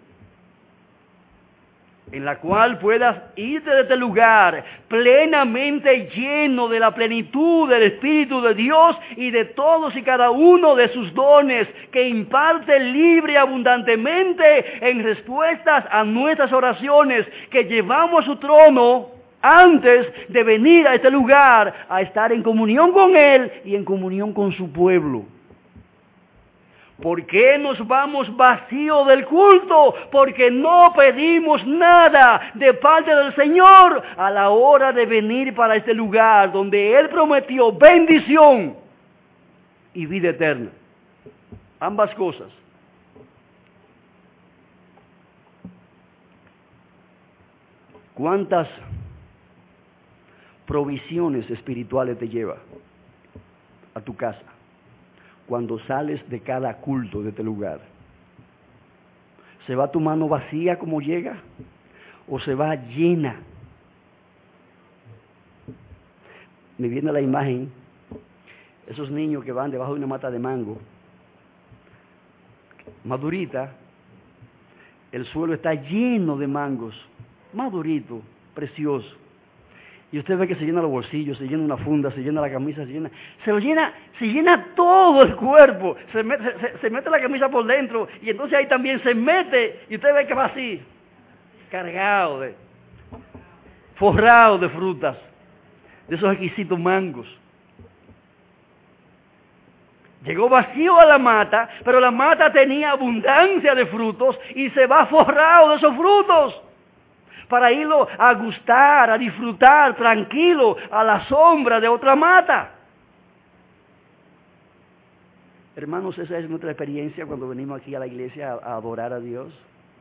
en la cual puedas irte de este lugar plenamente lleno de la plenitud del Espíritu de Dios y de todos y cada uno de sus dones que imparte libre y abundantemente en respuestas a nuestras oraciones que llevamos a su trono antes de venir a este lugar a estar en comunión con Él y en comunión con su pueblo. ¿Por qué nos vamos vacíos del culto? Porque no pedimos nada de parte del Señor a la hora de venir para este lugar donde Él prometió bendición y vida eterna. Ambas cosas. ¿Cuántas provisiones espirituales te lleva a tu casa cuando sales de cada culto de este lugar? ¿Se va tu mano vacía como llega? ¿O se va llena? Me viene la imagen, esos niños que van debajo de una mata de mango, madurita, el suelo está lleno de mangos, madurito, precioso. Y usted ve que se llena los bolsillos, se llena una funda, se llena la camisa, se llena todo el cuerpo, se mete la camisa por dentro y entonces ahí también se mete y usted ve que va así, cargado forrado de frutas, de esos exquisitos mangos. Llegó vacío a la mata, pero la mata tenía abundancia de frutos y se va forrado de esos frutos para irlo a gustar, a disfrutar tranquilo a la sombra de otra mata. Hermanos, esa es nuestra experiencia cuando venimos aquí a la iglesia a adorar a Dios.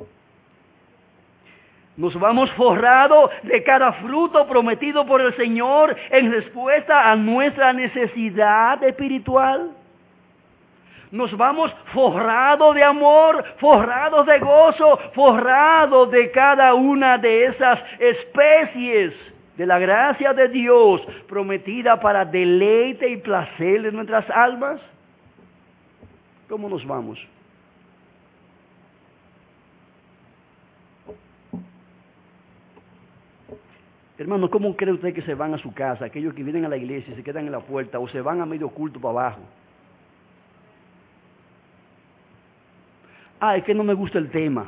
Nos vamos forrados de cada fruto prometido por el Señor en respuesta a nuestra necesidad espiritual. Nos vamos forrados de amor, forrados de gozo, forrados de cada una de esas especies de la gracia de Dios prometida para deleite y placer de nuestras almas. ¿Cómo nos vamos? Hermano, ¿cómo cree usted que se van a su casa? Aquellos que vienen a la iglesia y se quedan en la puerta o se van a medio culto para abajo. Es que no me gusta el tema.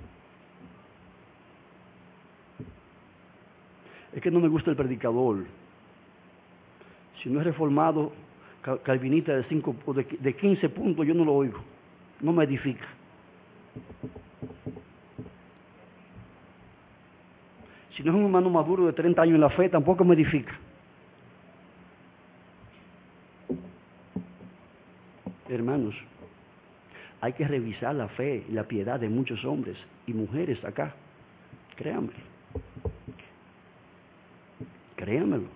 Es que no me gusta el predicador. Si no es reformado, calvinista de 15 puntos, yo no lo oigo. No me edifica. Si no es un hermano maduro de 30 años en la fe, tampoco me edifica. Hermanos, hay que revisar la fe y la piedad de muchos hombres y mujeres acá. Créanme. Créanmelo.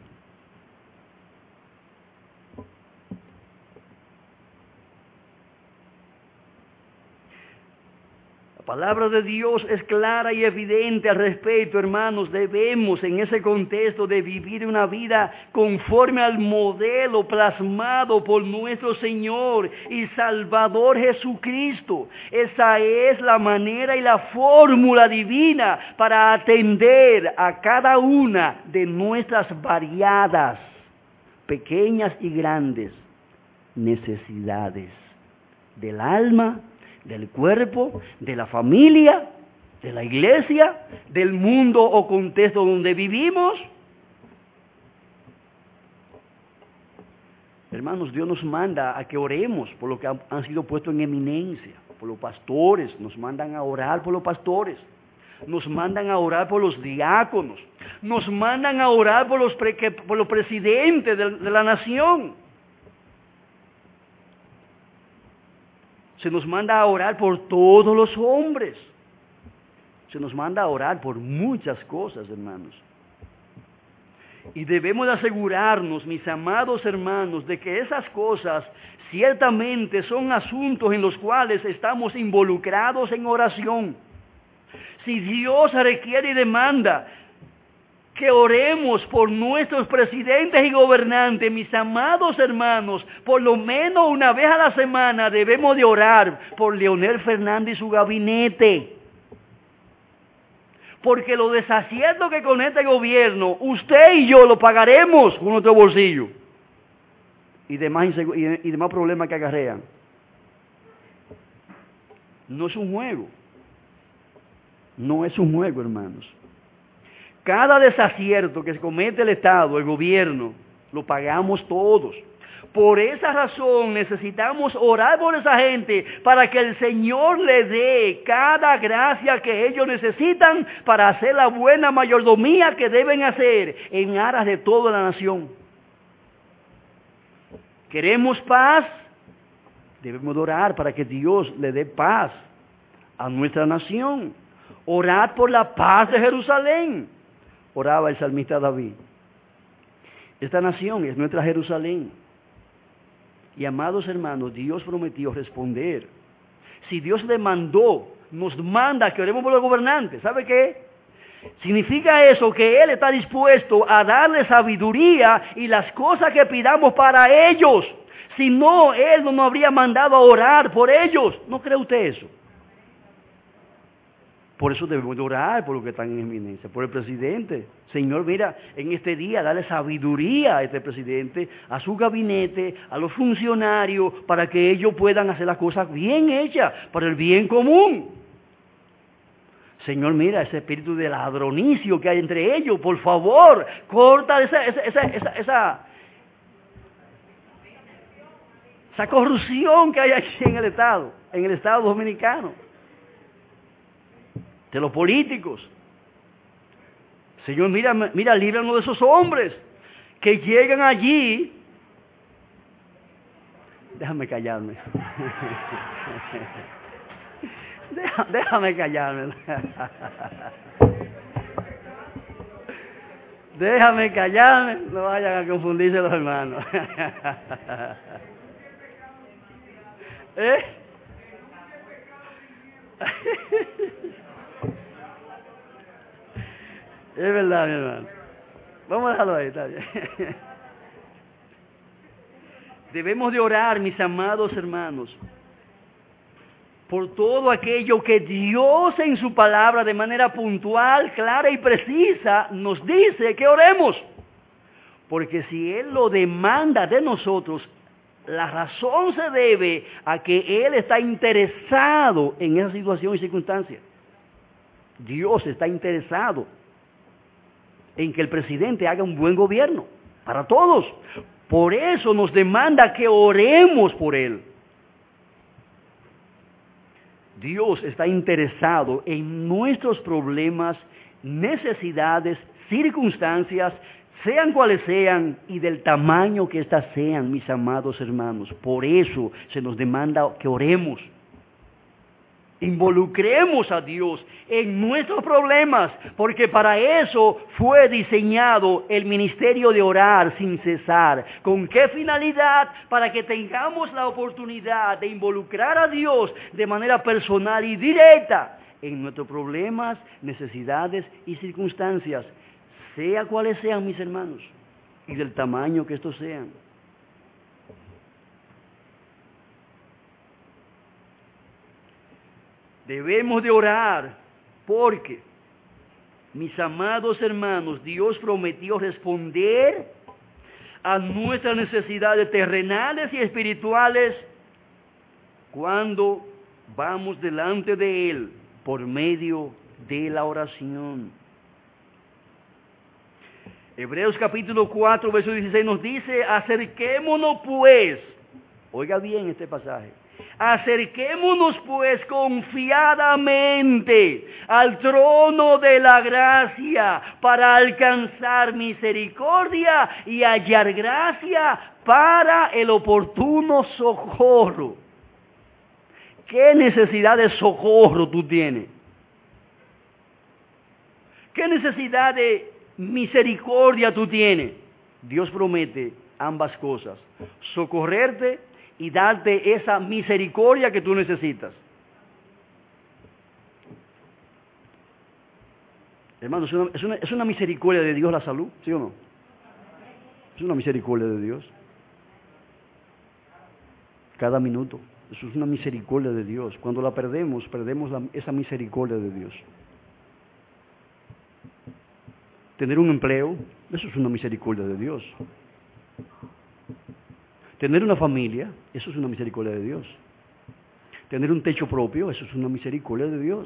La palabra de Dios es clara y evidente al respecto, hermanos. Debemos en ese contexto de vivir una vida conforme al modelo plasmado por nuestro Señor y Salvador Jesucristo. Esa es la manera y la fórmula divina para atender a cada una de nuestras variadas, pequeñas y grandes necesidades del alma, del cuerpo, de la familia, de la iglesia, del mundo o contexto donde vivimos. Hermanos, Dios nos manda a que oremos por lo que han sido puestos en eminencia, por los pastores, nos mandan a orar por los pastores, nos mandan a orar por los diáconos, nos mandan a orar por los presidentes de la nación. Se nos manda a orar por todos los hombres. Se nos manda a orar por muchas cosas, hermanos. Y debemos de asegurarnos, mis amados hermanos, de que esas cosas ciertamente son asuntos en los cuales estamos involucrados en oración. Si Dios requiere y demanda que oremos por nuestros presidentes y gobernantes, mis amados hermanos, por lo menos una vez a la semana debemos de orar por Leonel Fernández y su gabinete. Porque los desaciertos que con este gobierno, usted y yo lo pagaremos con nuestro bolsillo. Y demás problemas que acarrean. No es un juego. No es un juego, hermanos. Cada desacierto que comete el Estado, el gobierno, lo pagamos todos. Por esa razón necesitamos orar por esa gente para que el Señor le dé cada gracia que ellos necesitan para hacer la buena mayordomía que deben hacer en aras de toda la nación. ¿Queremos paz? Debemos orar para que Dios le dé paz a nuestra nación. Orad por la paz de Jerusalén. Oraba el salmista David. Esta nación es nuestra Jerusalén. Y amados hermanos, Dios prometió responder. Si Dios le mandó, nos manda que oremos por los gobernantes. ¿Sabe qué? Significa eso que Él está dispuesto a darle sabiduría y las cosas que pidamos para ellos. Si no, Él no nos habría mandado a orar por ellos. ¿No cree usted eso? Por eso debemos de orar por los que están en eminencia, por el presidente. Señor, mira, en este día dale sabiduría a este presidente, a su gabinete, a los funcionarios, para que ellos puedan hacer las cosas bien hechas, para el bien común. Señor, mira ese espíritu de ladronicio que hay entre ellos, por favor, corta esa corrupción que hay aquí en el Estado Dominicano, de los políticos. Señor, mira, líbranos de esos hombres que llegan allí. Déjame callarme. Déjame callarme. Déjame callarme. No vayan a confundirse los hermanos. ¿Eh? Es verdad, mi hermano. Vamos a dejarlo ahí, está bien. Debemos de orar, mis amados hermanos, por todo aquello que Dios en su palabra de manera puntual, clara y precisa nos dice que oremos. Porque si Él lo demanda de nosotros, la razón se debe a que Él está interesado en esa situación y circunstancia. Dios está interesado en que el presidente haga un buen gobierno para todos. Por eso nos demanda que oremos por Él. Dios está interesado en nuestros problemas, necesidades, circunstancias, sean cuales sean y del tamaño que éstas sean, mis amados hermanos. Por eso se nos demanda que oremos. Involucremos a Dios en nuestros problemas, porque para eso fue diseñado el ministerio de orar sin cesar. ¿Con qué finalidad? Para que tengamos la oportunidad de involucrar a Dios de manera personal y directa en nuestros problemas, necesidades y circunstancias, sea cuales sean, mis hermanos, y del tamaño que estos sean. Debemos de orar porque, mis amados hermanos, Dios prometió responder a nuestras necesidades terrenales y espirituales cuando vamos delante de Él por medio de la oración. Hebreos capítulo 4, verso 16 nos dice: acerquémonos pues, oiga bien este pasaje, acerquémonos pues confiadamente al trono de la gracia para alcanzar misericordia y hallar gracia para el oportuno socorro. ¿Qué necesidad de socorro tú tienes? ¿Qué necesidad de misericordia tú tienes? Dios promete ambas cosas: socorrerte y darte esa misericordia que tú necesitas. Hermano, ¿es una misericordia de Dios la salud? ¿Sí o no? Es una misericordia de Dios. Cada minuto. Eso es una misericordia de Dios. Cuando la perdemos esa misericordia de Dios. Tener un empleo, eso es una misericordia de Dios. Tener una familia, eso es una misericordia de Dios. Tener un techo propio, eso es una misericordia de Dios.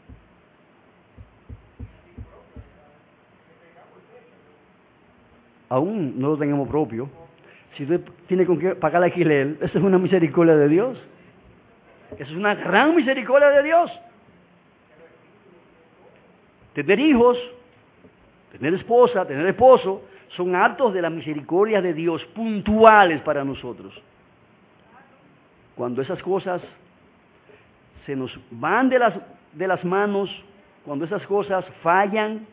Aún no lo tengamos propio, si usted tiene con qué pagar el alquiler, eso es una misericordia de Dios. Eso es una gran misericordia de Dios. Tener hijos, tener esposa, tener esposo, son actos de la misericordia de Dios, puntuales para nosotros. Cuando esas cosas se nos van de las manos, cuando esas cosas fallan,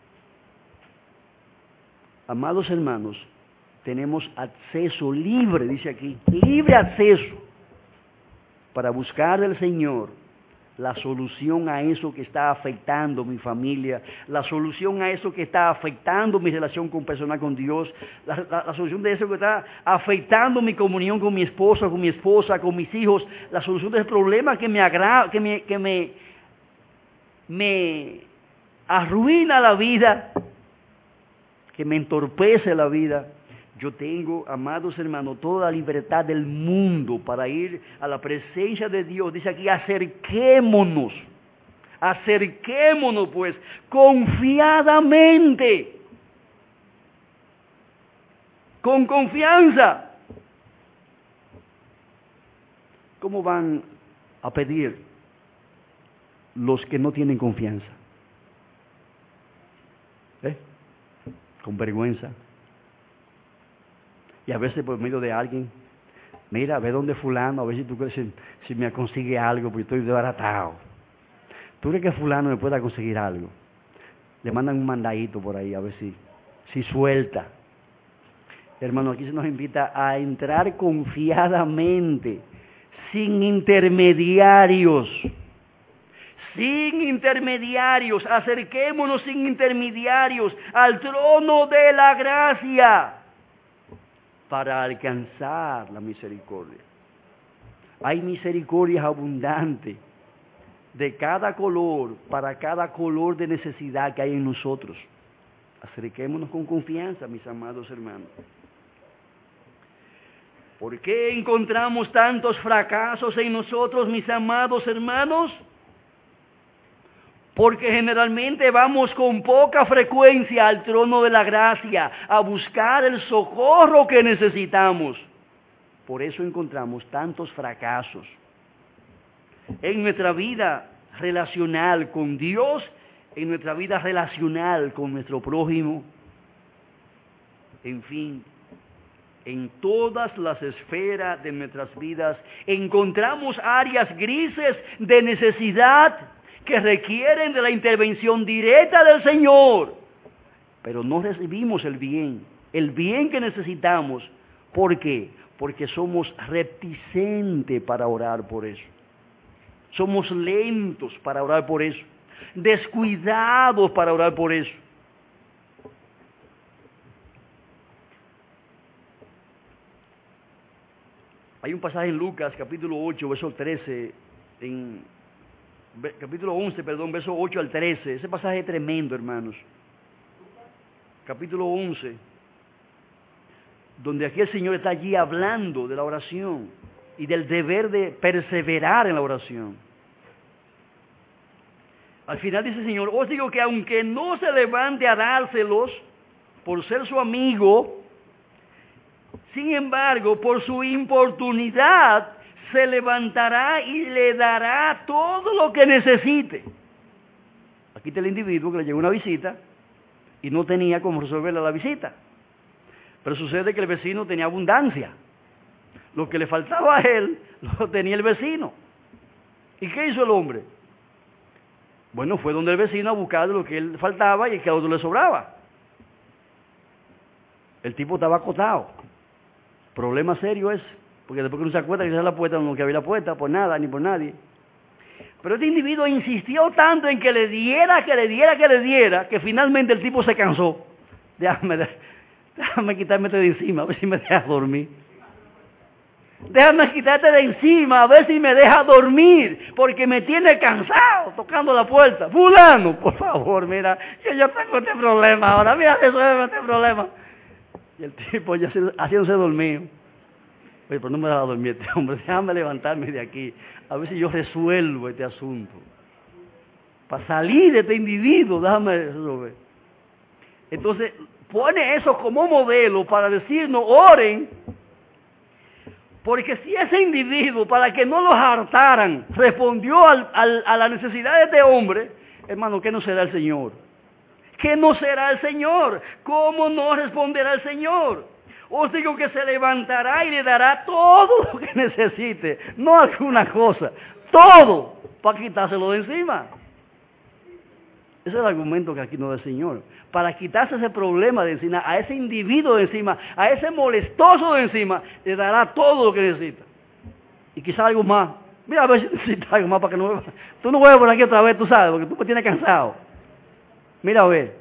amados hermanos, tenemos acceso libre, dice aquí, libre acceso para buscar del Señor la solución a eso que está afectando mi familia, la solución a eso que está afectando mi relación personal con Dios, la solución de eso que está afectando mi comunión con mi esposo, con mi esposa, con mis hijos, la solución del problema que me arruina la vida, que me entorpece la vida, yo tengo, amados hermanos, toda la libertad del mundo para ir a la presencia de Dios. Dice aquí, acerquémonos pues, confiadamente, con confianza. ¿Cómo van a pedir los que no tienen confianza? Con vergüenza. Y a veces por medio de alguien, mira, ve donde fulano, a ver si tú crees si me consigue algo, porque estoy desbaratado. ¿Tú crees que fulano me pueda conseguir algo? Le mandan un mandadito por ahí, a ver si suelta. Hermano, aquí se nos invita a entrar confiadamente, sin intermediarios. Sin intermediarios, acerquémonos sin intermediarios al trono de la gracia para alcanzar la misericordia. Hay misericordias abundantes de cada color, para cada color de necesidad que hay en nosotros. Acerquémonos con confianza, mis amados hermanos. ¿Por qué encontramos tantos fracasos en nosotros, mis amados hermanos? Porque generalmente vamos con poca frecuencia al trono de la gracia a buscar el socorro que necesitamos. Por eso encontramos tantos fracasos en nuestra vida relacional con Dios, en nuestra vida relacional con nuestro prójimo, en fin, en todas las esferas de nuestras vidas encontramos áreas grises de necesidad que requieren de la intervención directa del Señor, pero no recibimos el bien que necesitamos. ¿Por qué? Porque somos reticentes para orar por eso. Somos lentos para orar por eso, descuidados para orar por eso. Hay un pasaje en Lucas, capítulo 8, verso 13, capítulo 11, verso 8 al 13. Ese pasaje es tremendo, hermanos. Capítulo 11, donde aquí el Señor está allí hablando de la oración y del deber de perseverar en la oración. Al final dice el Señor, os digo que aunque no se levante a dárselos por ser su amigo, sin embargo, por su importunidad, se levantará y le dará todo lo que necesite. Aquí está el individuo que le llegó una visita y no tenía cómo resolverle la visita. Pero sucede que el vecino tenía abundancia. Lo que le faltaba a él, lo tenía el vecino. ¿Y qué hizo el hombre? Bueno, fue donde el vecino a buscar lo que él faltaba y que a otro le sobraba. El tipo estaba acotado. Problema serio es, porque después que no se acuerda que cerrar la puerta, no que había la puerta, por nada, ni por nadie. Pero este individuo insistió tanto en que le diera, que finalmente el tipo se cansó. Déjame quitarme de encima, a ver si me deja dormir. Déjame quitarte de encima, a ver si me deja dormir, porque me tiene cansado tocando la puerta. Fulano, por favor, mira, que yo tengo este problema ahora, mira, resuelve este problema. Y el tipo ya haciéndose dormir. Oye, pero no me deja dormir este hombre, déjame levantarme de aquí, a ver si yo resuelvo este asunto. Para salir de este individuo, déjame resolver. Entonces, pone eso como modelo para decirnos, oren, porque si ese individuo, para que no los hartaran, respondió a la necesidad de este hombre, hermano, ¿qué no será el Señor? ¿Qué no será el Señor? ¿Cómo no responderá el Señor? Os digo que se levantará y le dará todo lo que necesite, no alguna cosa, todo, para quitárselo de encima. Ese es el argumento que aquí nos da el Señor. Para quitarse ese problema de encima, a ese individuo de encima, a ese molestoso de encima, le dará todo lo que necesita. Y quizá algo más. Mira a ver si necesitas algo más para que no... Tú no vuelvas por aquí otra vez, tú sabes, porque tú me tienes cansado. Mira a ver.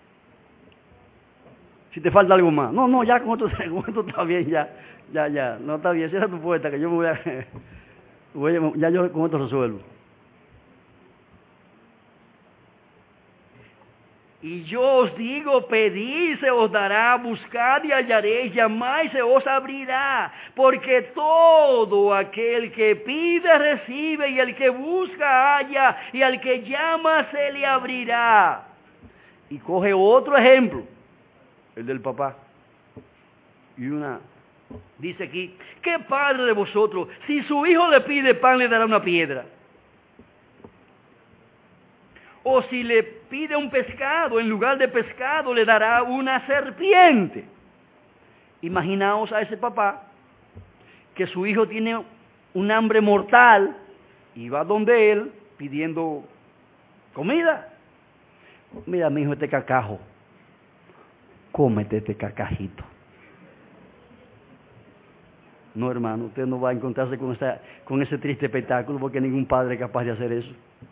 Si te falta algo más. No, ya con esto está bien, ya. No está bien, cierra tu puerta que yo me ya yo con esto resuelvo. Y yo os digo, pedid, se os dará, buscad y hallaréis, llamad y se os abrirá. Porque todo aquel que pide, recibe, y el que busca, halla, y al que llama, se le abrirá. Y coge otro ejemplo, el del papá. Y dice aquí, ¿qué padre de vosotros, si su hijo le pide pan, le dará una piedra? O si le pide un pescado, en lugar de pescado le dará una serpiente. Imaginaos a ese papá que su hijo tiene un hambre mortal y va donde él pidiendo comida. Mira, mi hijo, este cacajo, cómete este cacajito. No, hermano, usted no va a encontrarse con ese triste espectáculo porque ningún padre es capaz de hacer eso.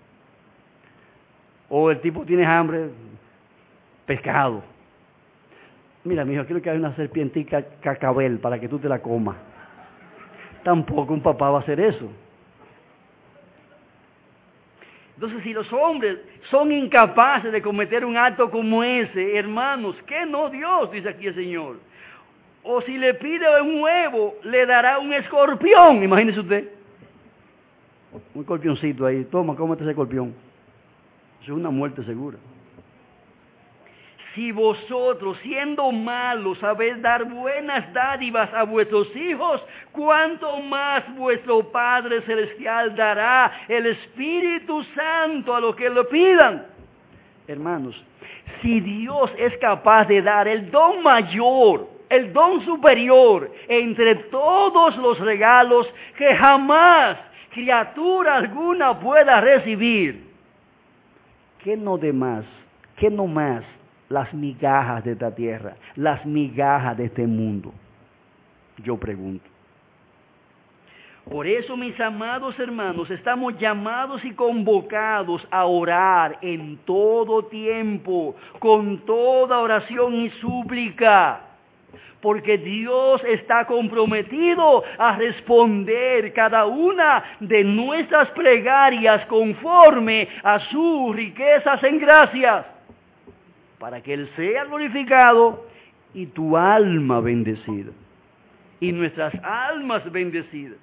O el tipo tiene hambre, pescado. Mira, mi hijo, quiero que haya una serpientica cacabel para que tú te la comas. Tampoco un papá va a hacer eso. Entonces, si los hombres son incapaces de cometer un acto como ese, hermanos, ¿qué no Dios? Dice aquí el Señor. O si le pide un huevo, le dará un escorpión. Imagínese usted. Un escorpioncito ahí. Toma, cómete ese escorpión. Eso es una muerte segura. Si vosotros, siendo malos, sabéis dar buenas dádivas a vuestros hijos, ¿cuánto más vuestro Padre Celestial dará el Espíritu Santo a los que lo pidan? Hermanos, si Dios es capaz de dar el don mayor, el don superior, entre todos los regalos que jamás criatura alguna pueda recibir, ¿qué no más las migajas de esta tierra, las migajas de este mundo? Yo pregunto. Por eso, mis amados hermanos, estamos llamados y convocados a orar en todo tiempo, con toda oración y súplica, porque Dios está comprometido a responder cada una de nuestras plegarias conforme a sus riquezas en gracias, para que Él sea glorificado y tu alma bendecida, y nuestras almas bendecidas.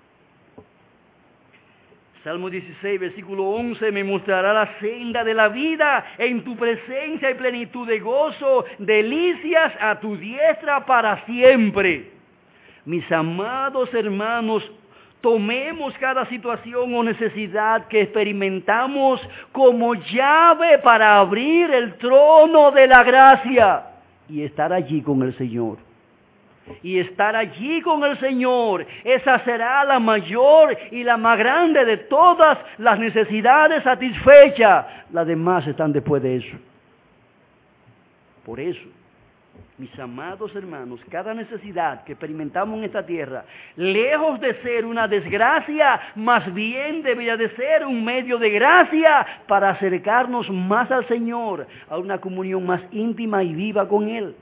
Salmo 16, versículo 11, me mostrará la senda de la vida, en tu presencia y plenitud de gozo, delicias a tu diestra para siempre. Mis amados hermanos, tomemos cada situación o necesidad que experimentamos como llave para abrir el trono de la gracia y estar allí con el Señor. Y estar allí con el Señor, esa será la mayor y la más grande de todas las necesidades satisfechas. Las demás están después de eso. Por eso, mis amados hermanos, cada necesidad que experimentamos en esta tierra, lejos de ser una desgracia, más bien debería de ser un medio de gracia para acercarnos más al Señor, a una comunión más íntima y viva con Él.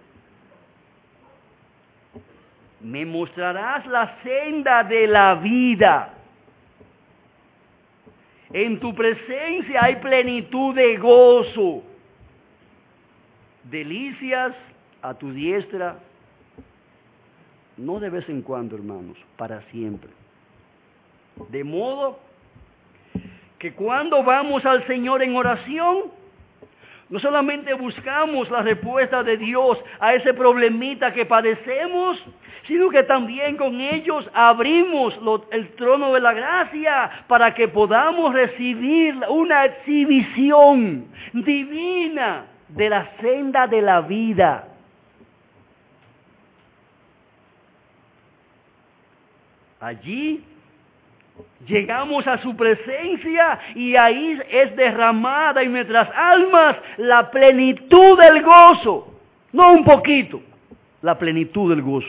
Me mostrarás la senda de la vida. En tu presencia hay plenitud de gozo, delicias a tu diestra, no de vez en cuando, hermanos, para siempre. De modo que cuando vamos al Señor en oración, no solamente buscamos la respuesta de Dios a ese problemita que padecemos, sino que también con ellos abrimos el trono de la gracia para que podamos recibir una exhibición divina de la senda de la vida. Allí llegamos a su presencia y ahí es derramada en nuestras almas la plenitud del gozo. No un poquito, la plenitud del gozo.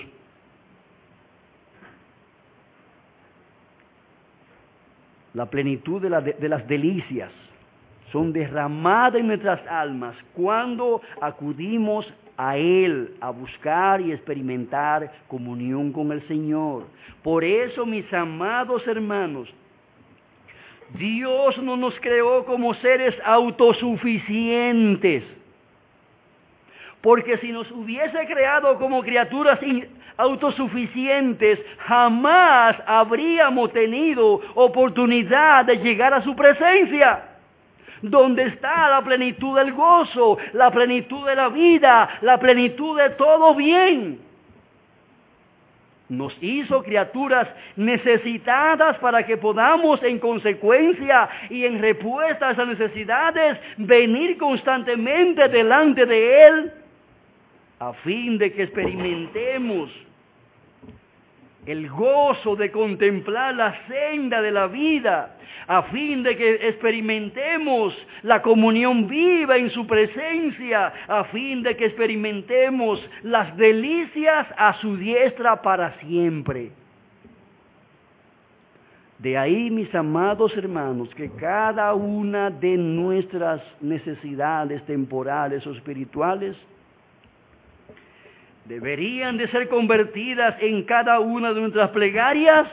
La plenitud de las delicias son derramadas en nuestras almas cuando acudimos a Él a buscar y experimentar comunión con el Señor. Por eso, mis amados hermanos, Dios no nos creó como seres autosuficientes. Porque si nos hubiese creado como criaturas autosuficientes, jamás habríamos tenido oportunidad de llegar a su presencia, donde está la plenitud del gozo, la plenitud de la vida, la plenitud de todo bien. Nos hizo criaturas necesitadas para que podamos, en consecuencia y en respuesta a esas necesidades, venir constantemente delante de Él, a fin de que experimentemos el gozo de contemplar la senda de la vida, a fin de que experimentemos la comunión viva en su presencia, a fin de que experimentemos las delicias a su diestra para siempre. De ahí, mis amados hermanos, que cada una de nuestras necesidades temporales o espirituales deberían de ser convertidas en cada una de nuestras plegarias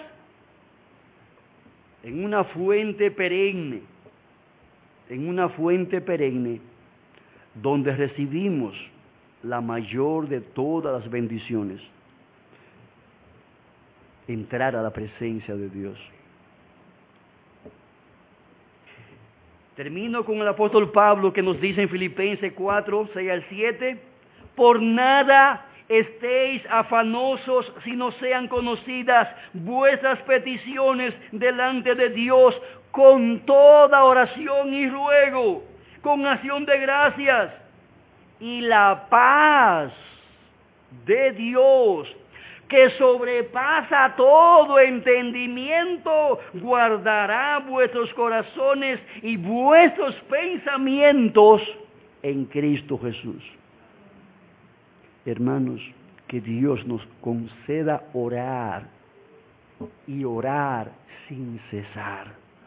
en una fuente perenne, donde recibimos la mayor de todas las bendiciones, entrar a la presencia de Dios. Termino con el apóstol Pablo que nos dice en Filipenses 4, 6 al 7, por nada estéis afanosos si no sean conocidas vuestras peticiones delante de Dios con toda oración y ruego, con acción de gracias. Y la paz de Dios, que sobrepasa todo entendimiento, guardará vuestros corazones y vuestros pensamientos en Cristo Jesús. Hermanos, que Dios nos conceda orar y orar sin cesar.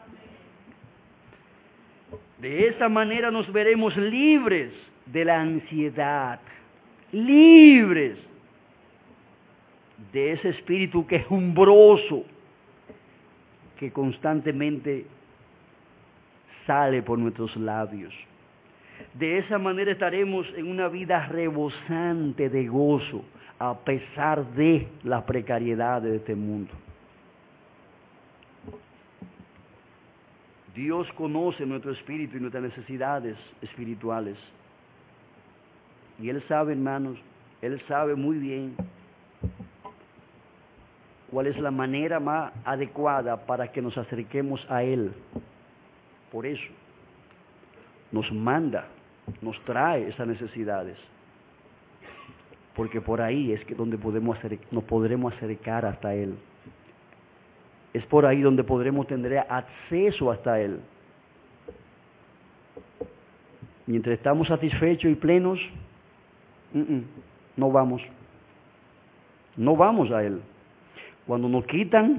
De esa manera nos veremos libres de la ansiedad, libres de ese espíritu quejumbroso que constantemente sale por nuestros labios. De esa manera estaremos en una vida rebosante de gozo, a pesar de las precariedades de este mundo. Dios conoce nuestro espíritu y nuestras necesidades espirituales. Y Él sabe, hermanos, Él sabe muy bien cuál es la manera más adecuada para que nos acerquemos a Él. Por eso nos manda, nos trae esas necesidades, porque por ahí es que donde nos podremos acercar hasta Él. Es por ahí donde podremos tener acceso hasta Él. Mientras estamos satisfechos y plenos, no vamos a Él. Cuando nos quitan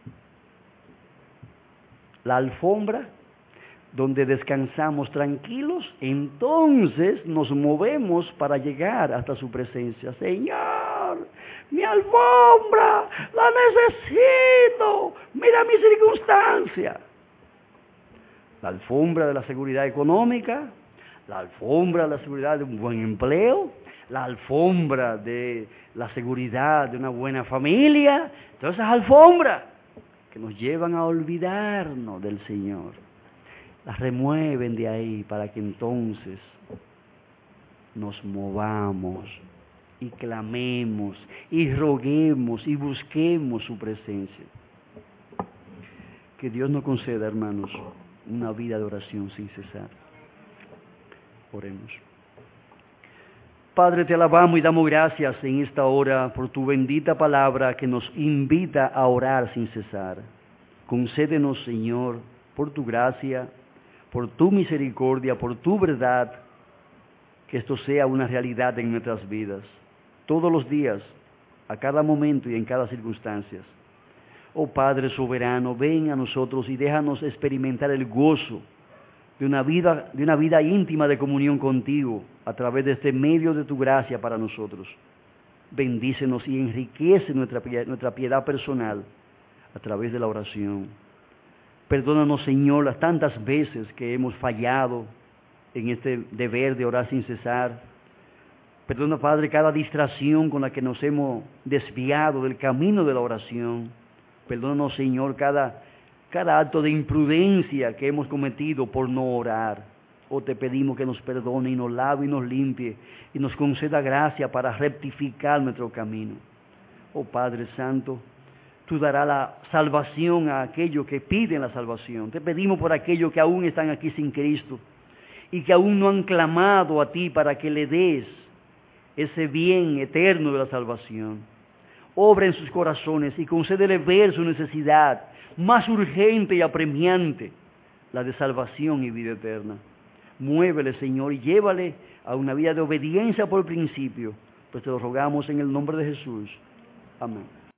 la alfombra donde descansamos tranquilos, entonces nos movemos para llegar hasta su presencia. Señor, mi alfombra, la necesito, mira mi circunstancia. La alfombra de la seguridad económica, la alfombra de la seguridad de un buen empleo, la alfombra de la seguridad de una buena familia, todas esas alfombras que nos llevan a olvidarnos del Señor. Las remueven de ahí para que entonces nos movamos y clamemos y roguemos y busquemos su presencia. Que Dios nos conceda, hermanos, una vida de oración sin cesar. Oremos. Padre, te alabamos y damos gracias en esta hora por tu bendita palabra que nos invita a orar sin cesar. Concédenos, Señor, por tu gracia, por tu misericordia, por tu verdad, que esto sea una realidad en nuestras vidas, todos los días, a cada momento y en cada circunstancia. Oh Padre soberano, ven a nosotros y déjanos experimentar el gozo de una vida íntima de comunión contigo a través de este medio de tu gracia para nosotros. Bendícenos y enriquece nuestra piedad personal a través de la oración. Perdónanos, Señor, las tantas veces que hemos fallado en este deber de orar sin cesar. Perdona, Padre, cada distracción con la que nos hemos desviado del camino de la oración. Perdónanos, Señor, cada acto de imprudencia que hemos cometido por no orar. Oh, te pedimos que nos perdone y nos lave y nos limpie y nos conceda gracia para rectificar nuestro camino. Oh, Padre Santo, tú darás la salvación a aquellos que piden la salvación. Te pedimos por aquellos que aún están aquí sin Cristo y que aún no han clamado a ti para que le des ese bien eterno de la salvación. Obra en sus corazones y concédele ver su necesidad más urgente y apremiante, la de salvación y vida eterna. Muévele, Señor, y llévale a una vida de obediencia por principio, pues te lo rogamos en el nombre de Jesús. Amén.